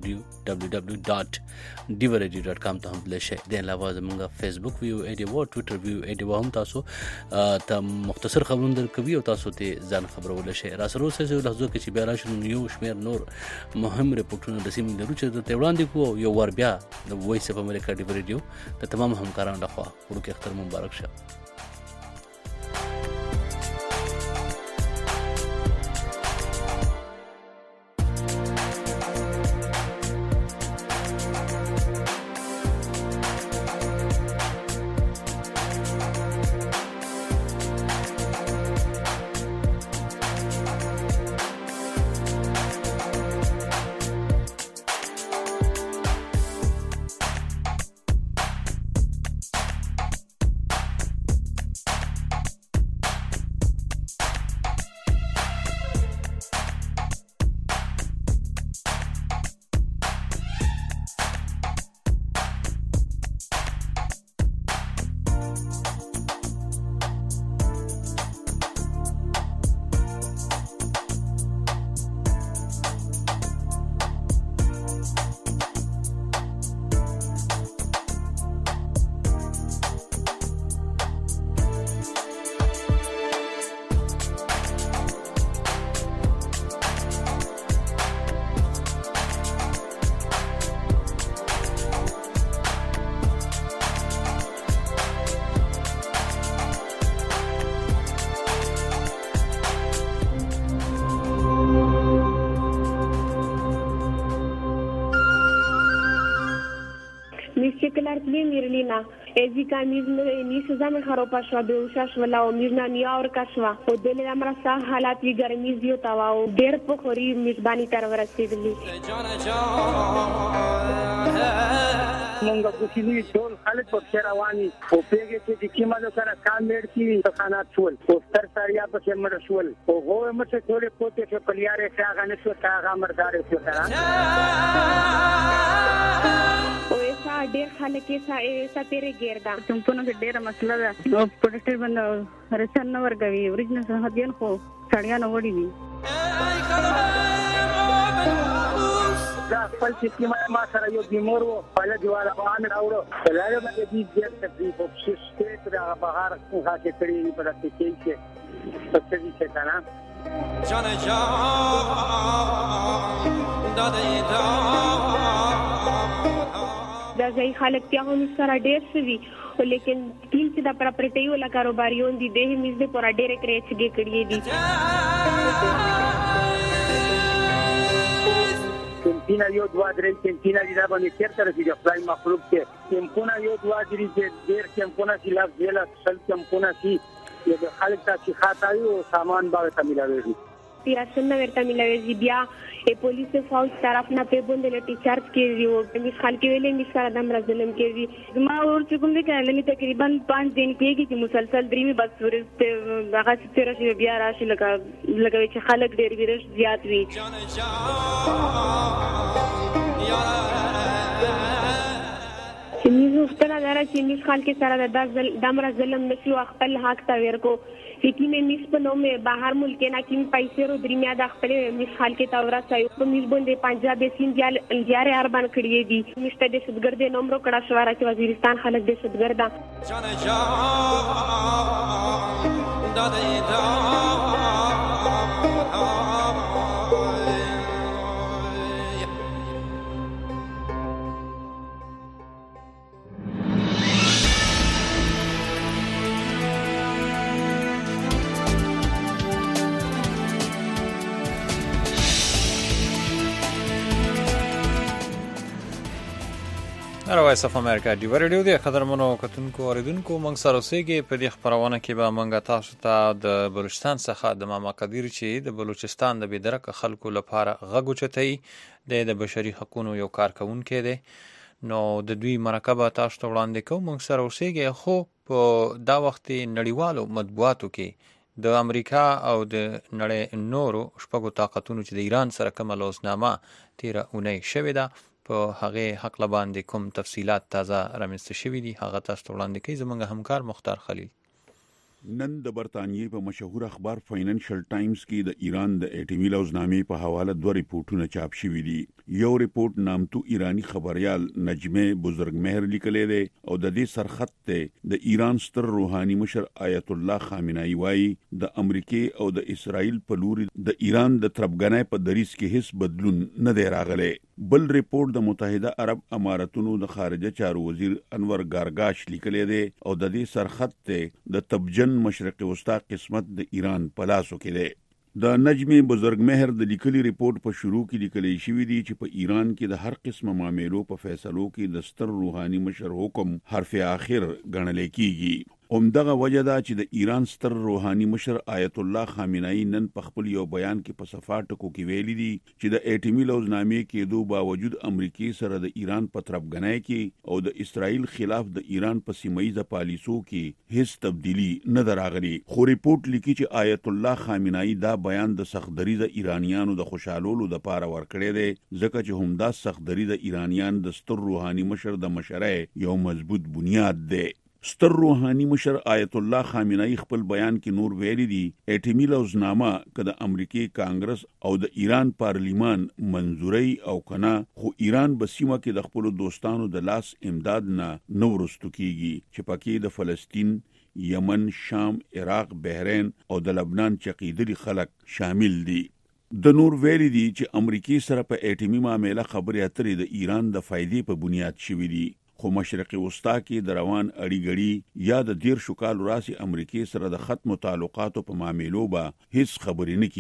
www.divaradio.com ته هم تللی شئ. د علاوه زموږه فیسبوک ویو ایډیو، ټویټر ویو ایډیو هم تاسو ته مختصر خبرونه درکوي او تاسو ته ځان خبرولای شئ. راسره اوسئ لحظو کې چې بیا راشو یو شمېر نور مهم ریپورټونه د سیمې لرو چې درته وړاندې کوو. یو ور بیا د وایس اف امریکا ډیو ریډیو د تمام همکارانو لخوا وړوکی اختر مبارک شه. l'artillerie mirlina ezika ni sezame kharopa shwa be ushash wala o mirna ni aur kashwa o dele amra sa halat wi garmi zio tawa o der pokhori mizbani tar warasidli مونږ کوشي ټول خلک په شرواني او پیګه چې کیمالو سره کامیډ کی تخانات شول او ستر ساریا په مړ شول او هو مڅ ټول پوتې چې پلیاره څنګه نشو تا مردار شو تا او ایسا ډېر خلک ایسا تیرې ګردا څنګه چې ډېر مسله ده او پروټیکټ باندې رسن نو ورګوي اوریجنل سرحدین خو سړیا نو وړي وي دا خپل چې ما سره یو بیمار وو په لږواله باندې راوړو هغه باندې دې ډېر تکلیف او شته دا بهار څنګه چې کړی په دې کې څه دې څه کنه جان دا ځای خلک ته هم سره ډېر شوي لیکن ټیم چې دا پراپرټي ولا کاروباریون دي د همیز د پورا ډېر کرېچ کړي دي کینتینا یو دوا درې کینتینا دي دا باندې چیرته راځي خدای مخلوق کې کیمپونه یو دوا درې ډېر کیمپونه چې لاس ویلا سل کیمپونه چې د خلک ته خاطر او سامان باندې تمیلاوي پیراسن ورته ملوي بیا پولیس فوج طرف نه په بوند له ټیچرز کې یو د خلک ویلې می سره د مرزلم کې ما ور چې کوم دې کله تقریبا 5 دن کېږي چې مسلسل درې می بس ورته هغه چې راشي بیا راشي لګوي چې خلک ډېر ورش زیات وي چې موږ ستنه دره چې موږ خلک سره د مرزلم نشو خپل حق ته ورکو چې مې میس په نومه بهر ملک نه کیم پیسې رو درمیا د خپل میس حال کې تاورا سایو په میس باندې پنجاب سیندیال انجار اربان کړی دي مشته د شدګرد نمبر کړه شواره چې وزیرستان خلک د شدګرد وایس اف امریکا دی ورډیو دی قدرمنو کتونکو اوریدونکو موږ سره اوسېږي په دې خبرونه کې به موږ تاسو ته د بلوچستان څخه د ماما قدیر چې د بلوچستان د بېدرکه خلکو لپاره غږ اوچتوي د بشري حقوقو یو کارکونکی دی نو د دوی مرکه به تاسو ته وړاندې کوو موږ سره اوسېږي خو په دا وخت نړیوالو مطبوعاتو کې د امریکا او د نړۍ نورو شپږو طاقتونو چې د ایران سره کومه لوزنامه تیره اونۍ شوې ده په هغه حق لباندې کوم تفصيلات تازه رامنځته شوي دي هغه تاسو ته وړاندې کوي زموږ همکار مختار خلیل نن د برتانیې په مشهور اخبار فاینانشل ټایمز کې د ایران د اټومي لوزنامې په حواله 2 ریپورتونه چاپ شوي دي یو ریپورت نامتو ایرانی خبريال نجمه بزرگمهر لیکلی دی او د دې سرخط ته د ایران ستر روحاني مشر آیت الله خامنه‌ای وایي د امریکای او د اسرائیل په لوري د ایران د تربګنۍ په دریس کې هیڅ بدلون نه دی راغلی بل ریپورت د متحده عرب اماراتونو د خارجه چارو وزیر انور ګارګاش لیکلی دی او د دې سرخط ته د تبجن مشرق وسطا قسمت د ایران په لاسو کې دی د نجمه بزرگمهر د لیکلي ریپورت په شروع کې لیکلی شوی دی چې په ایران کې د هر قسم معاملو په فیصلو کې د ستر روحاني مشر حکم حرف اخر ګڼل کیږي همدغه وجه ده چې د ایران ستر روحاني مشر آیت الله خامنه‌ای نن په خپل یو بیان کې په صفاټکو کې ویلي دي چې د اټومي لوزنامې کې دوه باوجود امریکای سره د ایران په تربګنۍ کې او د اسرائیل خلاف د ایران په سیمایي پالیسو کې هیڅ تبدیلی نه دراغلي خو ریپورت لیکي چې آیت الله خامنه‌ای دا بیان د سختدري د ایرانیانو د خوشالولو د پاره ورکړی دی ځکه چې همدا سختدري د ایرانیان د ستر روحاني مشر د مشرۍ یو مضبوط بنیاد دی ستر روحاني مشر آیت الله خامنه‌ای خپل بیان کې نور ویلي دي اټومي لوزنامه که د امریکای کانګرس او د ایران پارلیمان منزوري او کنا خو ایران به سیمه کې د خپل دوستانو د لاس امداد نه نورستو کیږي چې پکې د فلسطین یمن شام عراق بحرین او د لبنان چقیدلي خلک شامل دي د نور ویلي دي چې امریکای سره په اټومي معاملې خبرې اترې د ایران د فائدې په بنیاد شوې دي خو مشرق وسطا کې د روان اړیګړي یا د 13 کال راسي امریکای سره د ختم تعلقاتو په معاملو به هیڅ خبرې نه کیږي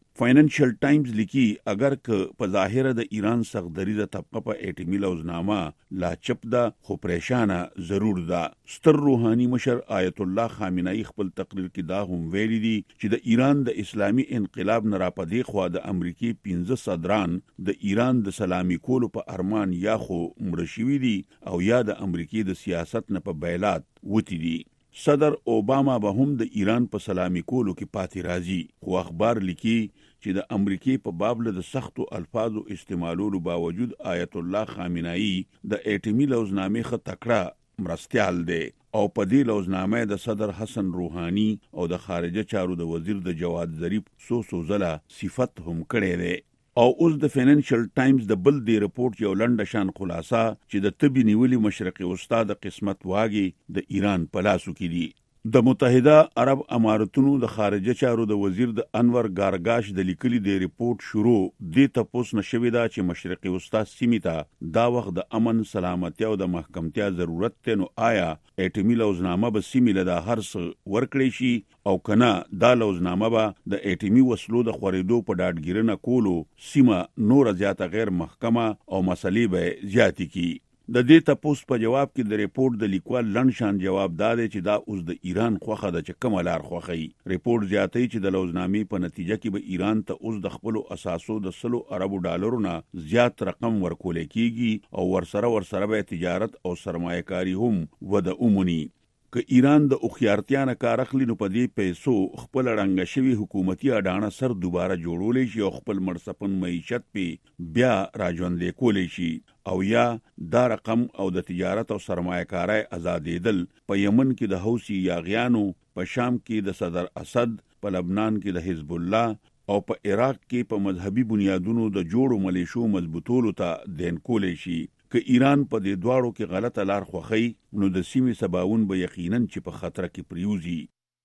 Financial Times لیکي اگر که په ظاهره د ایران سختدریزه طبقه په اټمی لوزنامه لا چپ ده خو پریشانه ضرور ده. ستر روحاني مشر آیت الله خامنه‌ای خپل تقریر کې دا هم ویلي دي چې د ایران د اسلامي انقلاب نه راپدې خو د امریکای 15 صدران د ایران د سلامي کولو په ارمان یا خو مړ شوي دي او یا د امریکای د سیاست نه په بیلات وتی دي. صدر اوباما به هم د ایران په سلامي کولو کې پاتې راځي، خو اخبار لیکي چې د امریکای په بابل د سختو الفاظو استعمالولو باوجود آیت الله خامنه‌ای د اټمی لوزنامې خ تکړه مرستيال دی او په دې لوزنامه د صدر حسن روحاني او د خارجه چارو د وزیر د جواد ظریف سو زله صفت هم کړي دی. او اوس د فینانشل ټایمز د بل دی رپورت یو لنډه شان خلاصه چې د طبي نیولي مشرقي استاد قسمت واګي د ایران په لاسو کې دي. د متحده عرب اماراتونو د خارجه چارو د وزیر د انور ګارګاش د لیکلي دی رپورت شروع د تپوس نشوي دا چې مشرقي استاد سیمیتا دا وخت د امن سلامتی او د محکمتیا ضرورت ته نو آیا اټمی لوزنامه به سیمیله د هرڅ ورکړی شي او کنه دا لوزنامه به د اټمی وسلو د خورېدو په ډاډګیرنه کولو سیمه نور زیاته غیر محکمه او مسلې به زیاتی کی. د دې تاسو په جواب کې د ریپورت د لیکوال لنډشان جواب دادی چې دا اوس د ایران خوخه د چکمه لار خوخی. ریپورت زیاتوي چې د لوزنامې په نتیجه کې به ایران ته اوس د خپل اساسو د $100 ارب نه زیات رقم ورکول کیږي او ورسره به تجارت او سرمایه‌کاري هم وده اومني. که ایران د اوخیارتیا نه کار اخلي نو په دې پیسو خپل رنګ شوی حکومتي اډانه سر دوباره جوړولې شي او خپل مرسپن معیشت په بیا راځوندې کولې شي او یا دا رقم او د تجارت او سرمایه‌کاري آزادېدل په یمن کې د حوثي یاغیانو، په شام کې د صدر اسد، په لبنان کې د حزب الله او په عراق کې په مذهبي بنیادونو د جوړو ملیشو مضبوطولو ته دین کولې شي. که ایران په دې دواړو کې غلطه لار خوخی نو د سیمې سباون به یقیناً چې په خطر کې پریوزي.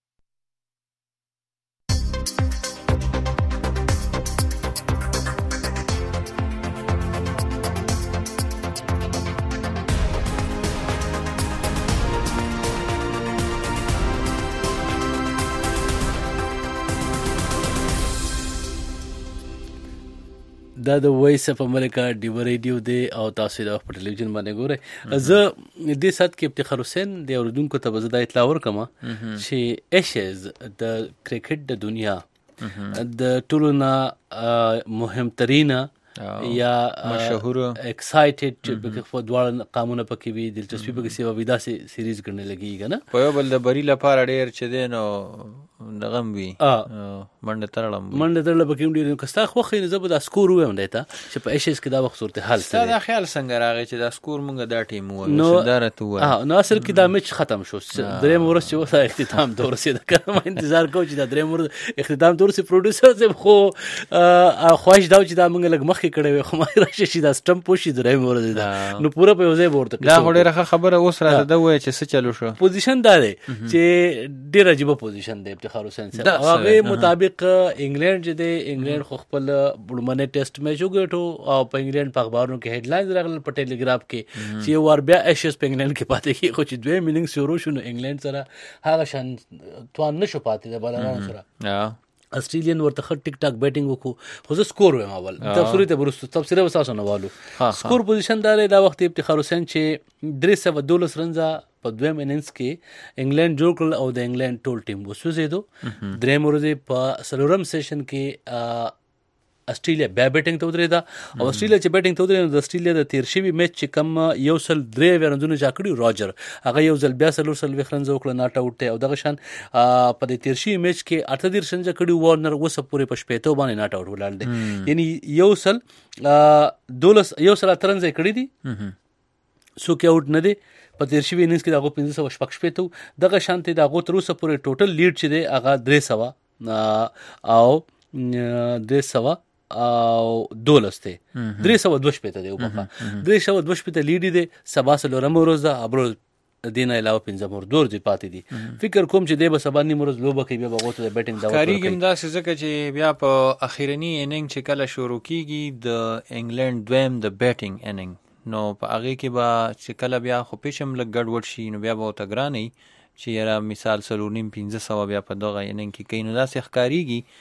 دا د وایس اف امریکا ډیو ریډیو دی او تاسو دا په ټلویزیون باندې ګورئ. زه دې سات کې افتخار حسین د اوردونکو ته بزدا اطلاع ورکم چې ایشز د کرکټ د دنیا د ټولو نه مهمترینه یا مشهور ایکسایټډ چې په دوه قانون پکې وي دلچسپي پکې سی ویدا سي سیریز ګڼل لګیږي نه په یو بل د بری لپاره ډیر چې دین او دغم وی منډه ترلم پکې ډیر کستا خو خې زبر د سکور ویم دیتا چې په ایشز کې دا وخت صورتحال څه دا خیال څنګه راغی چې دا سکور مونږ دا ټیم وو صدارت وو نو اصل کې دا میچ ختم شو درې مورس چې وسه اختتام دور سي دا کوم انتظار کو چې دا درې مور اختتام دور سي پروډوسر زم خو خواهش دا چې دا مونږ لګ مخ کړي وي خو ما راشي چې دا سټمپ وشي درې مور دا نو پورا په وځي ورته دا هډه خبره اوس را ده وای چې څه چلو شو پوزیشن دا دی چې ډیر عجیب پوزیشن دی افتخار حسین سره هغه مطابق انګلند چې دی انګلند خو خپل بړمنه ټیسټ میچ وګټو او په انګلند په اخبارونو کې هډلاینز راغلل په ټیلیګراف کې چې ور بیا ایشز په انګلند کې پاتې کی خو چې دوه میننګ شروع شونه انګلند سره هغه شان توان نشو پاتې د بلاران سره استرالین ورته ټیک ټاک بیټینګ وکړو خو زه سکور وایم اول تفصیلی ته ورسته تفصیله وساسو نه والو سکور پوزیشن دار دا وخت افتخار حسین چې 312 رنزا په دویم اننګز کې انګلند جوړ کړل او د انګلند ټول ټیم وسوځیدو درې مورزه په سلورم سیشن کې استرالیا بیا بیټینګ ته ودرېده او استرالیا چې بیټینګ ته ودرېده د استرالیا د تیر شوی میچ چې کم یو سل درې رنونه جا کړی راجر هغه یو ځل بیا سلور سل وخرنځ وکړه ناټ اوټ او دغه شان په د تیر شوی میچ کې 38 رنځ کړی وارنر وسه پورې په شپېته باندې ناټ اوټ ولاړ دی یعنی یو سل 13 کړی دی سو کې اوټ نه دی په تیر شوی اننګز کې دغه 1515 دغه شانتي دغه تر اوسه پورې ټوټل لیډ چې دی هغه 300 او 300 او 12 ته 312 پته دی په 312 پته لیډ دی سبا سلورم ورځ ابرو دینه علاوه 15 مور دور دی پاتې دي فکر کوم چې دی به سبا نیم ورځ لوبه کوي بیا بغوت د بیټینګ دا کاریګم دا څه چې بیا په اخیرنی اننګ چې کله شروع کیږي د انګلند دویم د بیټینګ اننګ نو په هغه کې به چې کله بیا خو پېشم لګ ګډوډ شي نو بیا به وتګرانی چې یاره مثال سلونیم 1500 بیا په دغه اننګ کې کینو دا ښکاریږي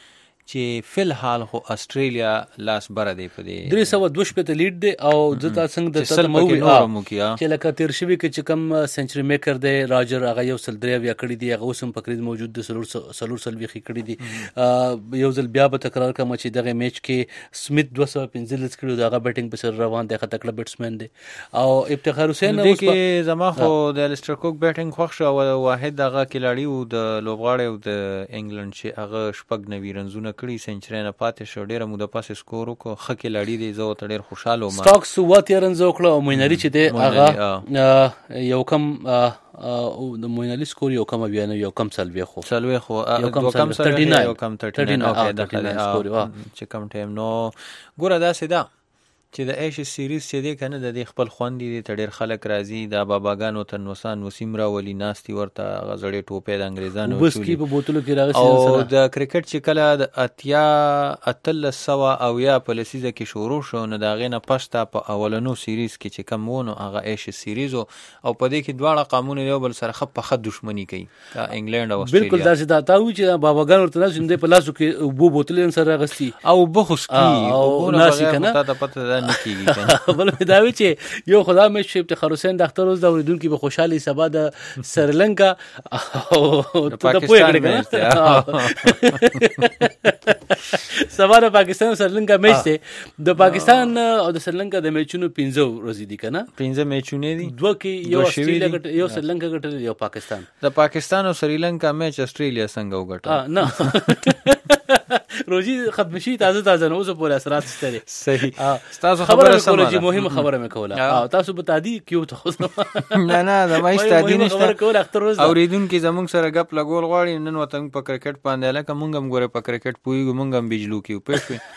چې فل حال خو استرالیا لاس بره دی په دې 302 لیډ دی او ځتا څنګه د تل مووي چې لکه تیر شوی کې چې کم سنچري میکر دی راجر هغه یو سل دریا بیا کړی دی هغه اوسم پکرید موجود دی سلور سلويخي کړی دی یو ځل بیا به تکرار کوم چې دغه میچ کې سمیت 215 کړو دغه بیټینګ په سر روان دی خطکړه بیټسمن دی او افتخار حسین اوس کې زما خو د الستر کوک بیټینګ خوښ شو او واحد دغه کلاړی او د لوبغاړی او د انګلند چې هغه شپږ 9 رنزونه کړی سنچري نه پاتې شو ډیره موده پاسه سکور وکړ خکې لړی دی زه ته ډیر خوشاله وم سټاکس واته رنز وکړه او مینری چې دی هغه یو کم او د مینری سکور یو کم بیا نه یو کم سلوي خو یو کم 39 یو کم 39 اوکې دغه سکور چې کم ټیم نو ګوره دا سیده چې د ایش سیریز چې دی کنه د دې خپل خوندې دی ته ډیر خلک راځي د باباګانو تنوسان وسیم راولي ناستي ورته غزړې ټوپې د انګريزانو بس کی په بوتلو کې راغلي او د کرکټ چې کله د اتیا 300 او یا په لسیزه کې شروع شو نو دا غینه پښتا په اولنو سیریز کې چې کم وونو هغه ایش سیریز او په دې کې دواړه قانون یو بل سره خپ په دښمنی کوي کا انګلند او استرالیا بالکل دا چې دا وی چې باباګانو ورته نه په لاسو کې بو بوتلې سره غستی او بخوس کی او ناسي کنه ته پته کیږي بل دا وی چې یو خدای مې چې افتخار حسین د اختر روز د اوریدونکو به خوشحالي سبا د سریلانکا او ته پوهیږي سبا د پاکستان او سریلانکا میچ دی د پاکستان او د سریلانکا د میچونو 15 ورځې دي کنه 15 میچونه دي دوه کې یو استرالیا یو سریلانکا ګټل یو پاکستان د پاکستان او سریلانکا میچ استرالیا څنګه وګټل نه روزي ختم شي تازه نو اوسه پورې اثرات ستري صحیح تاسو خبره کوله چې مهمه خبره مې کوله او تاسو به تادي کیو ته نه د مې تادي نشته اوریدونکو زمونږ سره غپ لګول غواړي نن وته په کرکټ باندې لکه مونږ هم ګوره په کرکټ پوي مونږ هم بجلو کیو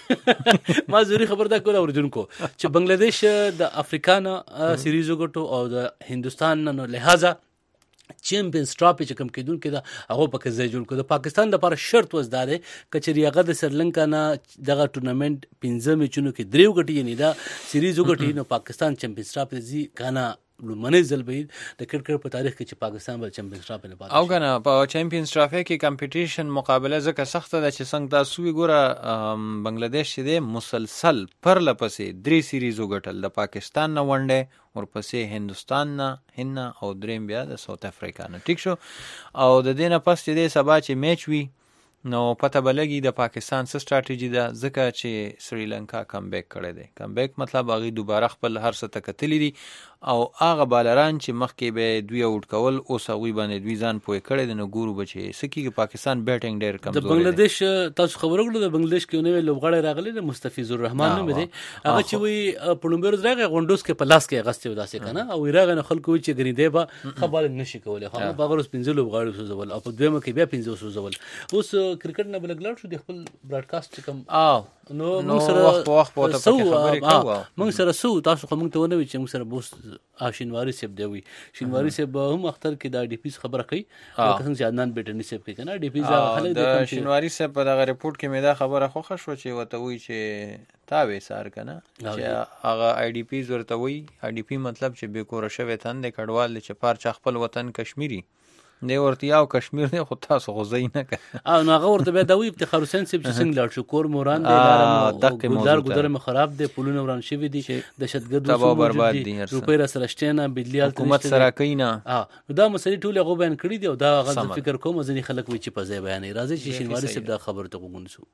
پېښ ما زوري خبر دا کوله اوریدونکو چې بنگلاديش د افریقانا سیریز وګټو او د هندستان نو لہذا چیمپیونز ټرافي چې کوم کېدون کې دا هغه پکې ځای جوړ کړ د پاکستان لپاره شرط وزداده کچري هغه د سریلانکا نه دغه ټورنمنت 15 میچونو کې دریو غټي نه دا سیریز وګټي نو پاکستان چیمپیونز ټرافي زی کنه لمنه ځل به د کرکټ په تاریخ کې چې پاکستان به چیمپیونز ټرافي نه پاتې او کنه په چیمپیونز ټرافي کې کمپټیشن مقابله زکه سخت ده چې څنګه تاسو وګوره بنگلاديش چې مسلسل پر لپسې 3 سیریز وګټل د پاکستان نه ونډه ورپسې هندستان نه هند او دریم بیا د ساوث افریقا نه ټیک شو او د دینه پس چې سبا چې میچ وی نو پته بلګي د پاکستان څه سټریټجی ده ځکه چې سریلانکا کم بیک کړی دی کم بیک مطلب هغه دوباره خپل هر څه تکتلی دي او هغه بالران چې مخکې به دوی اوټ کول او سوي باندې دوی ځان پوي کړی د نو ګورو بچي سکی پاکستان بیټینګ ډیر کمزور دی د بنگلاديش تاسو خبرو کړو د بنگلاديش کې نو لوبغاړی راغلی د مستفیض الرحمن نوم دی هغه چې وی پړومبر راغی غونډوس کې پلاس کې غستې وداسې کنه او راغنه خلکو چې غنی دی به خبر نشي کولای خو په غوړ 15 لوبغاړي سوزول او په دویمه کې بیا 15 سوزول اوس کرکټ نه بلګلړ شو د خپل براډکاسټ کوم نو موږ سره وخت په خبرې کوو موږ سره سو تاسو کوم ته ونه وی چې موږ سره بوس شینواری صاحب دی شینواری صاحب هم اختر کې د ډي پی خبره کوي لکه څنګه چې عدنان بیٹنی صاحب کوي کنه ډي پی خلک د شینواری صاحب په دغه ریپورت کې مې دا خبره خوښه شو چې وته وی چې تاوي سار کنه چې هغه آی ډي پی ورته وی آی ډي پی مطلب چې به کور شوی تند کډوال چې پار چا خپل وطن کشمیری نه ورته یو کشمیر نه خو تاسو غوځي نه کوي او نو هغه ورته به دا وی افتخار حسین صاحب چې څنګه لاړ شو کور موران دی لارم ګلزار ګذر خراب دی پلونه وران شوی دي دهشتګرد تباہ برباد دي روپې را سره شته نه بجلیال حکومت سره کینا دا مسلې ټول هغه بیان کړی دی او دا غو فکر کوم ځنی خلک وی چې په ځای بیان راځي چې شینواری صاحب دا خبر ته وګونسو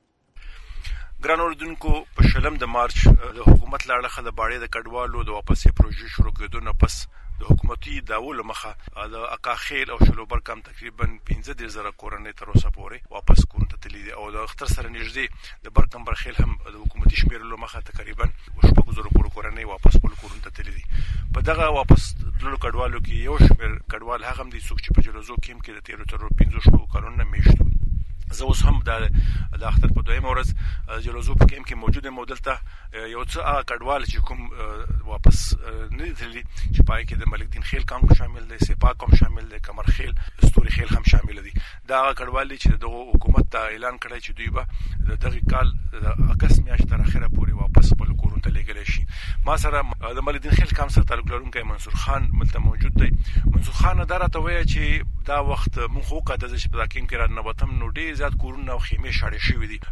ګران اوریدونکو په شلم د مارچ د حکومت لاړه خله باړې د کډوالو د واپسې پروژې شروع کېدو نه پس د حکومتي داول مخه د اکاخیل او شلوبر کم تقریبا 15,000 کورنۍ تر اوسه پورې واپس کون ته تللی او د اختر سره نږدې د برکم برخیل هم د حکومتي شمیرلو مخه تقریبا 6,000 کورنۍ واپس خپل کورن ته تللی په دغه واپس تللو کډوالو کې یو شمیر کډوال هغه هم دي څوک چې په جلوزو کې کې د 13 تر 15 کلونو میشتو زه اوس هم د اختر په دویمه ورځ جلوزو په کې موجوده مودلته یو څه کډوال چې کوم واپس نه دي چې پای کې د ملک دین خیل کام شامل دي سپاک کام شامل دي کمر خیل ستوري خیل هم شامل دي دا کډوال چې د حکومت ته اعلان کړی چې دوی به دغه کال د اگست میاشتې تر اخره پورې واپس خپل کورونو ته لګل شي ما سره د ملدین خیل کام سره تعلق لرونکی منصور خان ملته موجود دی. منصور خان دا راته وایي چې دا وخت مونږ خو کاته چې په داکیم کې را نوبتم نو ډېر زیات کورونه او خیمې شاړې شوې دي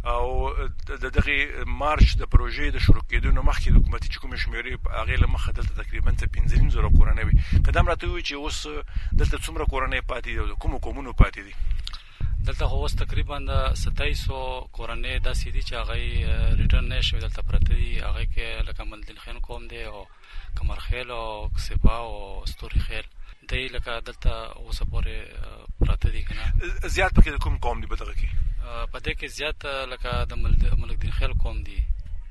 او د دغه مارچ د پروژې د شروع کېدو نه مخکې د حکومتي چې کومې شمېرې هغې له مخه دلته تقریبا 15,000 کورنۍ وي. که دا هم راته ووایي چې اوس دلته څومره کورنۍ پاتې دي او د کومو قومونو پاتې دي؟ دلته خو اوس تقریبا د 2700 کورنۍ داسې دي چې هغه ریټرن نه شوي دلته پراته دي. هغه کې لکه ملدین خیل قوم دی او کمرخیل او سپا او ستوري خیل دی، لکه دلته اوس پورې پراته دي کنه. زیات پکې د کوم قوم دی په دغه کې؟ په دې کې زیات لکه د ملدین خیل قوم دی،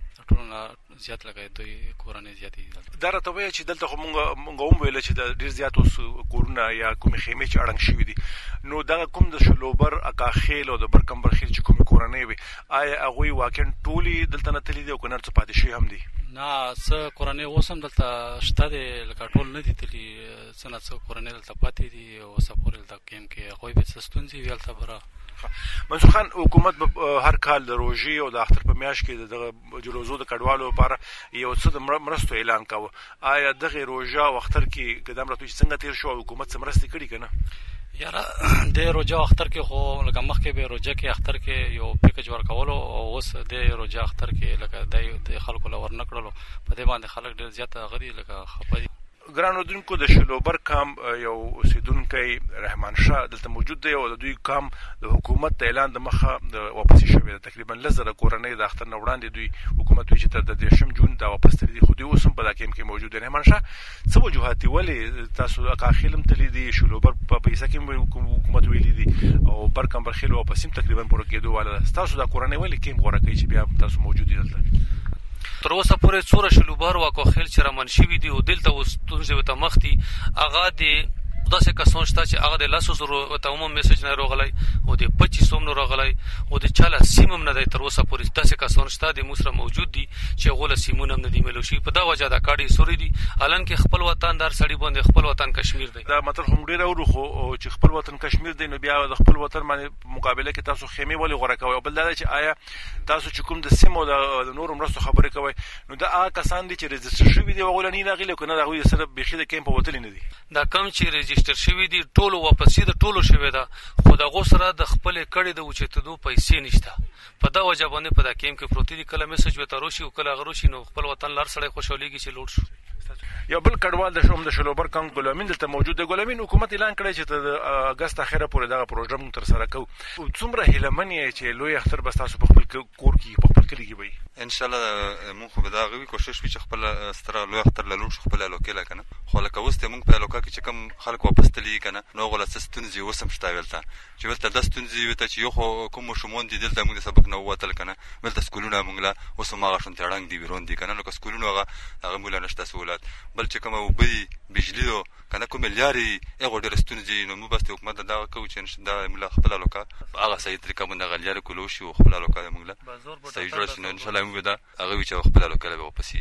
ټولونه زیات لکه دوی کورنۍ زیاتې دي. دا راته وایي چې دلته خو مونږ هم ویل چې د ډېر زیات اوس کورونه یا کومې خیمې چې اړنګ شوي دي، نو دغه کوم د شلوبر اکاخیل او د برکمبرخیل چې کومې کورنۍ وي آیا هغوی واقعا ټولې دلته نه تللي دي او که نر څه پاتې شوي هم دي؟ نه، څه کورنۍ اوس هم دلته شته دي، لکه ټول نه دي تللي، څه نه څه کورنۍ دلته پاتې دي او اوسه پورې دلته کیم کې هغوی به څه ستونزې وي هلته بره. منصور خان، حکومت هر کال د روژې او د اختر په میاشت کې د جلوزو د کډوالو لپاره یو څه د مرستو اعلان کاوه. آیا دغه روژه او اختر کې که دا مراتو چې څنګه تیر شو او حکومت څه مرستې کړي که نه؟ یاره د روژه او اختر کې خو لکه مخکې به روژه کې اختر کې یو پیکج ورکولو او اوس د روژه اختر کې لکه د خلکو له ور نه کړلو، په دې باندې خلک ډېر زیات هغه دي لکه خفه دي. ګران اورېدونکو، د شلوبر کام یو اوسېدونکی رحمان شاه دلته موجود دی او د دوی کام د حکومت د اعلان د مخه واپسې شوې ده. تقریبا 10,000 کورنۍ د اختر نه وړاندې دوی حکومت وایي چې تر د 10 جون دا واپس تللي دي، خو دوی اوس هم په دا کیم کې موجود دي. رحمان شاه، څه وجوهات دي؟ ولې تاسو اکاخیل هم تللي دي، شلوبر په پیسه کې حکومت ویلي دي او برکمبرخیل واپس هم تقریبا پوره کېدو واله ده، ستاسو دا کورنۍ ولې کیم غوره کوي چې بیا تاسو موجود دي دلته؟ تر اوسه پورې څوره شلوبر او اکاخیل چې رامان شوي دي او دلته اوس ستونزې ورته مخ دي، هغه د داسې کسان شته چې هغه د 10,000 ورته هم میسج نه راغلی او د 2500 هم نه راغلی او د چا له سیم هم نه دی. تر اوسه پورې داسې کسان شته د موږ سره موجود دي چې هغو له سیمونه هم نه دي میلو شوي. په دا وجه دا کاډې سوري دي، حالانکې خپل وطن د هر سړي باندې خپل وطن کشمیر دی. دا مطلب هم ډېر اورو، خو چې خپل وطن کشمیر دی نو بیا د خپل وطن باندې مقابله کې تاسو خیمې ولې غوره کوئ؟ او بل دا چې آیا تاسو چې کوم د سیم او د نورو مرستو خبرې کوئ نو دا هغه کسان دي چې رجسټر شوي دي هغوی له نه راغلي که نه د هغوی سره بیخي د کیمپ وتلي نه دي؟ دا کم چې رجسټر شوي دي ټولو واپسې د ټولو شوې ده، خو د هغو سره د خپلې کړې د اوچتېدو پیسې نشته. په دا وجه باندې په دا کیم کې پروتې دي، کله میسج ورته روشي او کله هغه روشي، نو خپل وطن لر سړی خوشحالېږي چې لوټ شو. یو بل کډوال د شلوبر کام ګلامین دلته موجود دی. ګلامین، حکومت اعلان کړی چې د اګست اخره پورې دغه پروژه موږ ترسره کوو. څومره هیلهمن یې چې لوی اختر به ستاسو په خپل کور کې په خپل کلي کې به وي؟ انشاءالله موږ خو به د هغه وي کوشش وي چې خپل ستره لوی اختر له لوټ شو خپل الوکې که نه، خو لکه اوس دی موږ په الوکه کې چې کوم خلک واپس تللي که نه نو هغو له څه ستونزې اوس هم شته هلته، چې هلته دا ستونزې وي ته چې یو خو کوم ماشومان دي دلته موږ د سبق نه ووتل که نه، دلته سکولونه موږ له اوس هم هغه شونتې ړنګ دي ویرون دي که نه، لکه سکولونه هغه موږ له نشته سهولت. بل چې کومه اوبه دي، بجلي ده که نه، کومې لارې دي هغو ډېرې ستونزې دي. نو موږ بس د حکومت ته دغه کوو چې دا موږ له خپل الوکه په هغه صحیح طریقه باندې هغه لارې کولو شي او خپل الوکه موږ له صحیح جوړه شي. نو انشاءالله موږ به دا هغه وي چې خپل الوکه به واپس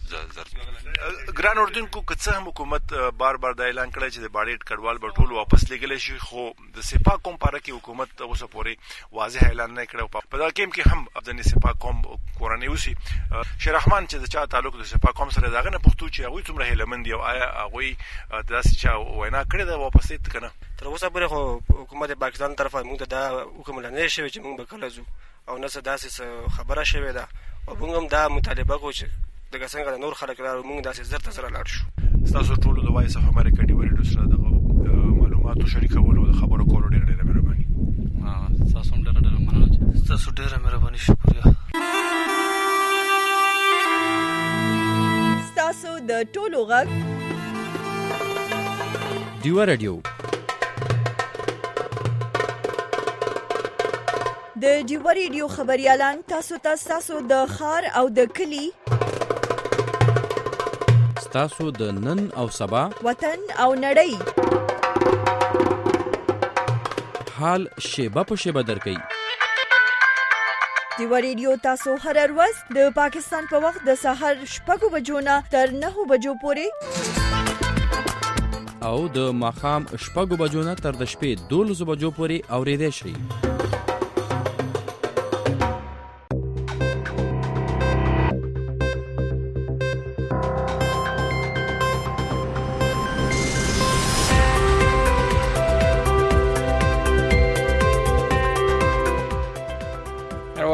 ګران اردوونکو، که څه هم حکومت بار بار دا اعلان کړی چې د باډېټ کډوال به ټول واپس لېږلی شي، خو د سپا قوم په اړه کې حکومت اوسه پورې واضح اعلان نه کړی. په دغه کیم کې هم ځینې سپا قوم کورنۍ اوسي. شیررحمان، چې د چا تعلق د سپا قوم سره د هغه نه پوښتو چې هغوی څومره هیلهمند دي او آیا هغوی داسې چا وینا کړې ده واپس یې که نه؟ تر اوسه پورې خو حکومت پاکستان طرفه موږ ته دا حکم اعلان نه شوی چې موږ به کله ځو او نه څه داسې خبره شوې ده او موږ هم دا مطالبه کوو چې دغه څنګه د نور خلک راغلو موږ داسې زر ته زره لاړ شو. ستاسو ټولو د وایس اف امریکا ډیو ریډیو سره د معلوماتو شریکولو او د خبرو کولو ډېره مهرباني. ستاسو هم ډېره مننه، ستاسو ډېره مهرباني، شکریه. ستاسو د ټولو غږ ډیو ریډیو د ډیو ریډیو خبريالان تاسو د ښار او د کلي، تاسو د نن او سبا، وطن او نړۍ حال شیبه په شیبه درکوي. ډیو ریډیو تاسو هر ورځ د پاکستان په وخت د سهار 6 بجو نه تر 9 بجو پورې او د ماښام 6 بجو نه تر د شپې 12 بجو پورې اورېدای شئ.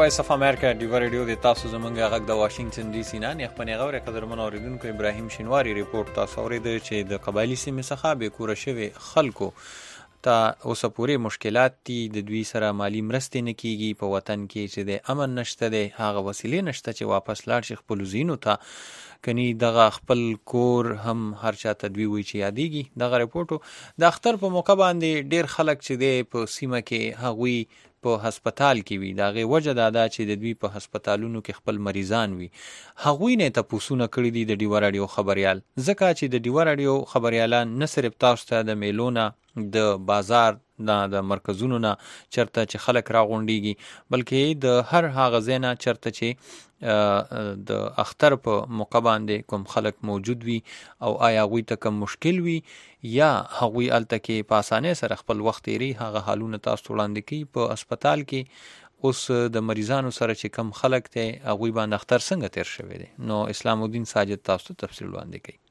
وایس اف امریکا ډیو ریډیو د تاسو زمونږ غږ د واشنگټن ډي سي نه خپل غوړې قدرمن اوریدونکو ابراهیم شینواری ریپورت تاسو اورید چې د قبایلی سیمې څخه به کور شوی خلکو ته اوسه پورې مشکلات دي، د دوی سره مالی مرستې نه کیږي، په وطن کې چې د امن نشته دی، هغه وسیلې نشته چې واپس لاړ شي خپل زینو ته، کني دغه خپل کور هم هر چا تدوی وي چې یادېږي. دغه ریپورټو د اختر په موقع باندې ډیر خلک چې دی په سیمه کې هغوی په هسپتال کې وي، د هغې وجه دا ده چې د دوی په هسپتالونو کې خپل مریضان وي. هغوی نه تپوسونه کړي دي د ډیوه راډیو خبریال، ځکه چې د ډیوه راډیو خبریالان نه صرف تاسو ته د میلو نه، د بازار نه، د مرکزونو نه چرته چې خلک راغونډیږي، بلکې د هر هغه ځای نه چرته چې د اختر په موقع باندې کوم خلک موجود وي او آیا هغوی ته کوم مشکل وي یا هغوی هلته کې په اسانۍ سره خپل وخت تیری، هغه حالونه تاسو وړاندې کوي. په هسپتال کې اوس د مریضانو سره چې کم خلک دی هغوی باندې اختر څنګه تیر شوی دی، نو اسلام الدین ساجد تاسو ته تفصیل وړاندې کوي.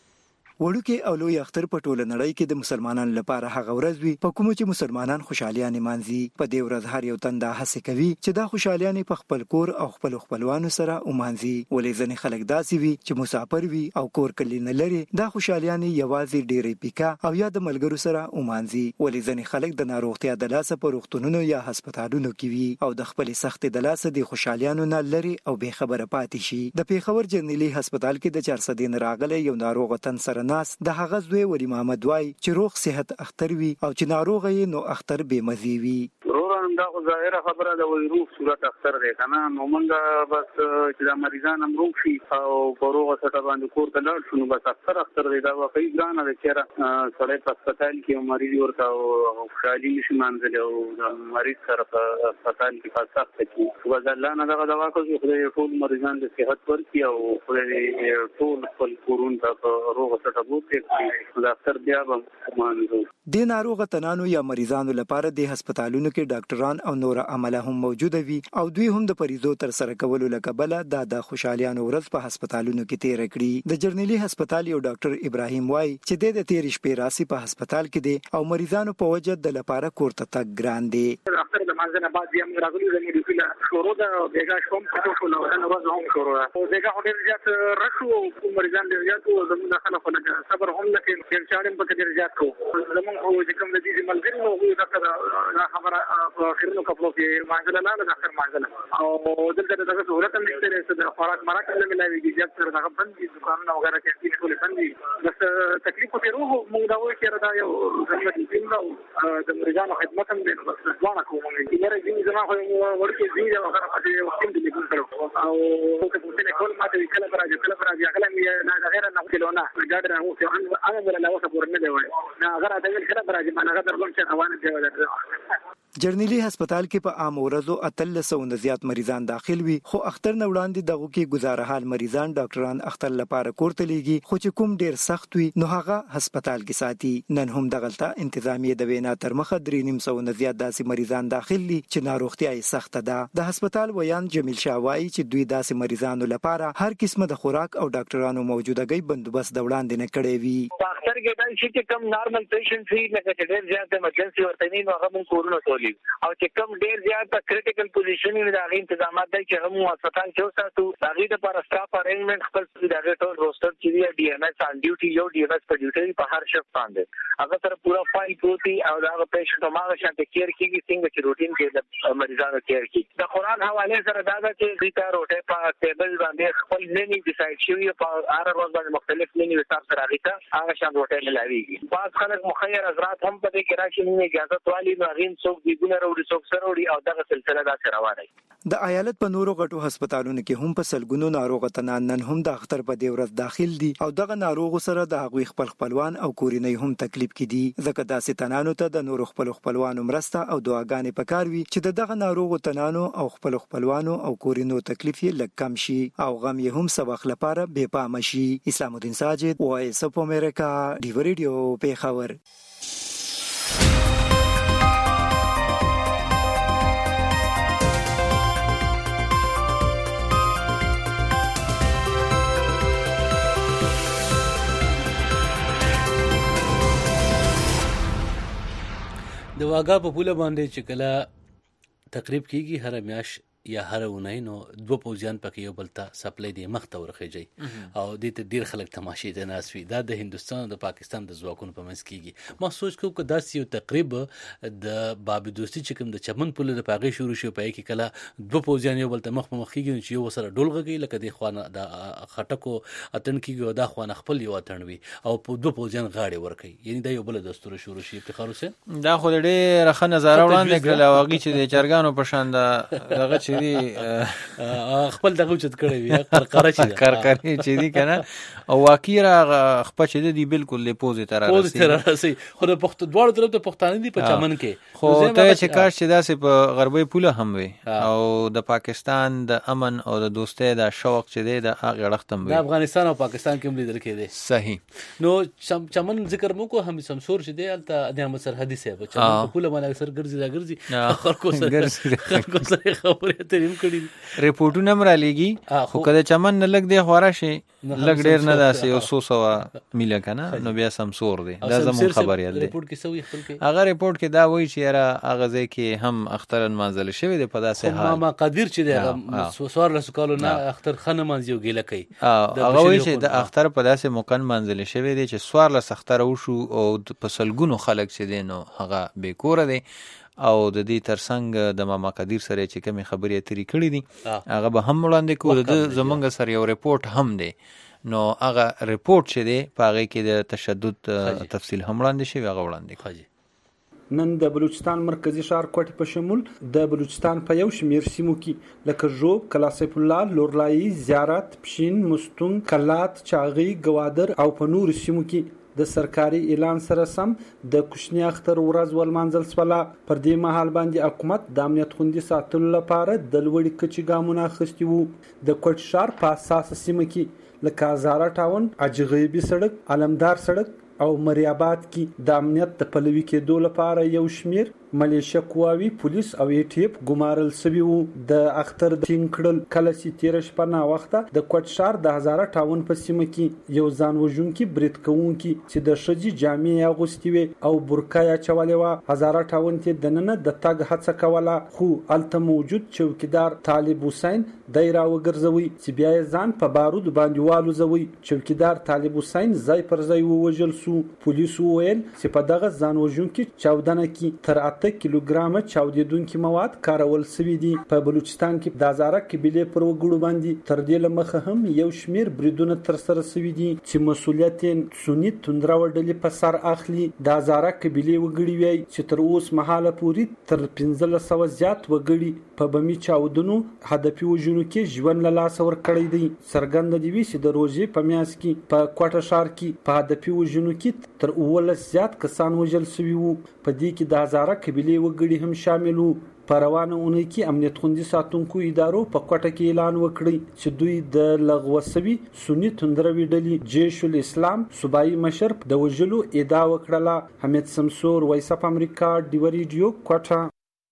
وړوکی او لوی اختر په ټوله نړۍ کې د مسلمانانو لپاره هغه ورځ وي په کومه چې مسلمانان خوشحالیان مانځي. په دې ورځ هر یو تن دا هڅه کوي چې دا خوشحالیان په خپل کور او خپل خپلوانو سره ومانځي، ولې ځینې خلک داسې وي چې مسافر وي او کور کلی نه لري، دا خوشحالیان یوازې ډېرې پیکا او یا د ملګرو سره ومانځي، ولې ځینې خلک د ناروغتیا د لاسه په روغتونونو یا هسپتالونو کې وي او د خپل سختې د لاسه د خوشحالیانو نه لري او بې خبره پاتې شي. د پیښور جنرالي هسپتال کې د 400 نه راغلی یو ناروغ تن سره ناس د هغه زوی ولی محمد وای چې روغ صحت اختر وي او چې ناروغ یې نو اختر به مزي وي. روغان دا خو ظاهره خبره ده، وای روغ صورت اختر دی کنه، نو مونږه بس چې دا مریضان هم روغ شي او په روغه سټه باندې کور ته لاړ شو، نو بس اختر دی. دا واقعي ګرانه ده چې سړی په هسپتال کې مریض ورته او خوشحالي نشي مانځلی او د مریض سره په هسپتال کې په سخته کې وځ الله نه دغه دوا کوي، خدای ټول مریضان د صحت ورکړي او خدای ټول خپل کورونه ته په روغه سټه بوتي د اختر بیا به مانځو. د ناروغ تنانو یا مریضانو لپاره د هسپتالونو کې ډاکټران او نور عمله هم موجود وي او دوی هم د پریزو تر سره کولو لکبله د خوشحالیانو ورځ په هسپتالونو کې تیر کړي. د جرنالي هسپتال یو ډاکټر ابراهیم وای چې د تیر شپې راسي په هسپتال کې دي او مریضانو په وجه د لپاره کور ته تګ ګران دي. اختر د مانځنه بعد بیا موږ راغلو د میډیکل شروع د بیګا شوم په ټول نو د ورځ هم شروع او بیګا هډر زیات رشو مریضان ډیر زیات او زموږ خلک نه صبر هم نه کوي، چې چاړم په ډیر زیات کو زموږ او چې کوم د دې ملګری نو هو دا خبره په خیرونو کپلو کې مانځله نه د اختر مانځله او دلته دغه ضرورت هم نشته چې د خوراک مراک نه ملایوي، زیات سره دغه بندي دکانونه وغیرہ کې ټول بندي، بس تکلیف په روح موږ دا وایو چې دا یو ضرورت دی نو د مریضانو خدمت هم دی، بس ځوانه کوم چې لري دې زما خو ورته دې او هغه په وخت کې لیکل کړو او که په څه کول ماته کله راځي کله مې نه غیر نه کولونه ګاډ راو چې انا ولا وسه پورنه دی وای نه غره دا کله راځي ما نه غره کوم چې روان دی ولا. جرنالي هسپتال کې په عام ورځو 300 نه زیات مریضان داخل وي، خو اختر نه وړاندې دغه کې گزاره حال مریضان ډاکټران اختر لپاره کورته لیږي، خو چې کوم ډیر سخت وي نو هغه هسپتال کې ساتي. نن هم دغلطه انتظامیه د وینا تر مخه 300 نه زیات داسې مریضان داخل دي چې ناروغتیا یې سخته ده. د هسپتال ویان جمیل شاوای چې دوی داسې مریضانو لپاره هر قسمه د خوراک او ډاکټرانو موجودګۍ بندوبست د وړاندې نه کړی وي. اختر کې دا چې کم نارمل پیشنټ وي لکه چې ډیر زیات ایمرجنسي ورته نه نو هغه مون کورونه تولي او چې کم ډیر زیات کریټیکل پوزیشن وي دا غي تنظیمات دي چې هم هسپتال کې وساتو، دا غي د پر سټاف ارینجمنت خپل دا ټول روستر چې دی ډي ام ایس ان ډیوټي یو ډي ام ایس په ډیوټي په هر شفت باندې هغه سره پورا فایل پروتي او دا پیشنټ ماغه شانته کیر کیږي څنګه چې روټین کې د مریضانو کیر کیږي. د قران حواله سره دا چې ریتا روټه په ټیبل باندې خپل مینی ډیسایډ شوی په هر ورځ باندې مختلف مینی حساب سره ریتا هغه شان روټه ملاويږي. بعض خلک مخیر حضرات هم په دې کې راشي نه اجازه والی نو غین څوک دیګونه وروړي څوک سره وروړي او دغه سلسله دا روانه ده. د ایالت په نورو غټو هسپتالونو کې هم په سلګونو ناروغ تنان نن هم د اختر په دې ورځ داخل دي او دغه ناروغ سره د هغوی خپلوان او کورنۍ هم تکلیف کې دي، ځکه داسې تنانو ته د نورو خپلوانو مرسته او دعاګانې پکار وي چې دغه ناروغ تنانو او خپلوانو او کورنۍ تکلیف یې لږ کم شي او غم یې هم سبق لپاره بې پامه شي. اسلام الدین ساجد، وایس اف امریکا، ډیو ریډیو، پیښور. د واګا په پوله باندې چې کله تقریب کیږي هر میاش یا هر اونۍ نو 2 پوځیان پکې یو بل ته سپلای دی مخ ته ورخېږي او دې ته ډیر خلک تماشې ته ناست وي. دا د هندوستان او د پاکستان د ځواکونو په منځ کېږي. ما سوچ کوم که داسې یو تقریب د باب دوستي چې کوم د چمن پل د پاغې شروع شي په کې کله 2 پوځیان یو بل ته مخ په مخ کېږي چې یو سره ډول غږی لکه د خوانه د خټکو اتن کېږي او دا خوانه خپل یو اتن وي او په 2 پوځیان غاړې ورکوي. یعنی دا یو بل دستور شروع شي. افتخار حسین دا خو ډېر ښه نظاره وړاندې کړل او هغې چې د چرګانو په شان دغه چې دي خپل دغه اوچت کړی وي قرقره چې دي که نه او واقعي را خپه چې دي بالکل د پوزې ته رارسي. خو د دواړو طرف ته پښتانه دي په چمن کې. خو ته چې کاش چې داسې په غربي پوله هم وي او د پاکستان د امن او د دوستۍ دا شوق چې دی د هغې اړخ ته هم وي. د افغانستان او پاکستان کې هم لیدل کېدی. صحیح. نو چمن ذکر مو کو هم سمسور چې دی هلته د احمد سرحدي صاحب چمن په پوله باندې اکثر ګرځي دا ګرځي خلکو سره خبرې اترې هم کړي دي. ریپورټونه هم رالیږي خو که د چمن نه لږ دی خورا شي لږ ډېر نه داسې یو 100 میله که نه نو بیا سمسور دی. دا زموږ خبریال دی. هغه ریپورټ کې دا وایي چې یاره هغه ځای کې هم اختر نمانځلی شوی دی په داسې حال. ماما قادر چې دی هغه 14 کالو نه اختر ښه نمانځي او ګیله کوي. هغه وایي چې د اختر په داسې موقع نمانځلی شوی دی چې 14 اختره وشو او په سلګونو خلک چې دی نو هغه بې کوره دی او د دې ترڅنګ د ماما قدیر سره چې کومې خبرې اترې کړي دي هغه به هم وړاندې کوو. د زمونږ سره یو ریپورټ هم دی نو هغه ریپورټ چې دی په هغې کې د تشدد تفصیل هم وړاندې شوي هغه وړاندې کوي. نن د بلوچستان مرکزی ښار کوټې په شمول د بلوچستان په یو شمیر سیمو کې لکه ژوب، کلا سیف الله، لورلایي، زیارت، پشین، مستون، کلات، چاغی، ګوادر او په نورو سیمو کې د سرکاري اعلان سره سم د کوچني اختر ورځ ولمانځل شوله. پر دې مهال باندې حکومت د امنیت خوندي ساتلو لپاره د لوړې کچې ګامونه اخیستي وو. د کوټ ښار په اساسه سیمه کې لکه هزاره ټاون، اجغیبي سړک، علمدار سړک او مریاباد کې د امنیت د پلوي کېدو لپاره یو شمیر ملیشه قواوي، پولیس او ایټیپ ګمارل شوي وو. د اختر ټینګ کړل کله چې تېره شپه ناوخته د کوټ ښار د هزاره ټاون په سیمه کې یو ځان وژونکي برید کوونکي چې د ښځې جامې یې اغوستې وې او برقه یې اچولې وه هزاره ټاون ته دننه د تګ هڅه کوله خو هلته موجود چوکیدار طالب حسین دی راوګرځوي چې بیا یې ځان په بارود باندې والوځوي. چوکیدار طالب حسین ځای پر ځای ووژل سو. پولیسو ویل چې په دغه ځان وژونکي چاودنه کې تر 8 کیلوګرامه چاودیدونکي مواد کارول شوي دي. په بلوچستان کې د هزاره قبیلې پر وګړو باندې تر دې له مخه هم یو شمیر بریدونه ترسره شوي دي چې مسؤلیت یې سني توندروه ډلې په سر اخلي. د هزاره قبیلې وګړي وایي چې تر اوس مهاله پورې تر 1500 زیات وګړي په بمي چاودنو هدفي وژنو کې ژوند له لاسه ورکړی دی. څرګنده دي چې د روژې په میاشت کې په کوټه ښار کې په هدفي وژنو کې تر 19 زیات کسان وژل شوي وو. په دې کې د هزاره قبیلې وګړي هم شامل وو. په روانه اونۍ کې امنیت خوندي ساتونکو ادارو په کوټه کې اعلان وکړی چې دوی د لغوه شوي سني توندروي ډلې جیش الاسلام صوبایي مشر د وژلو ادعا وکړله. حمید سمسور، وایس اف امریکا، ډیو ریډیو، کوټه.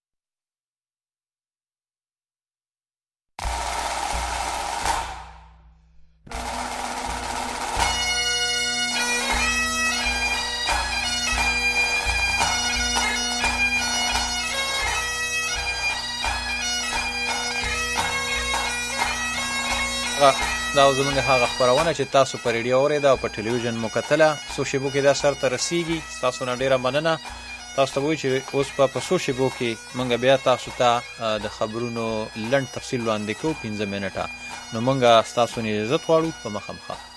دا زموږ هغه خپرونه چې تاسو په ریډیو اورېده او په ټلویزیون مو کتله څو شیبو کې دا سرته رسیږي. تاسو نه ډېره مننه. تاسو ته وایو چې اوس په څو شیبو کې موږ بیا تاسو ته د خبرونو لنډ تفصیل وړاندې کوو 15 منټه. نو موږ ستاسو نه عزت غواړو. په مخه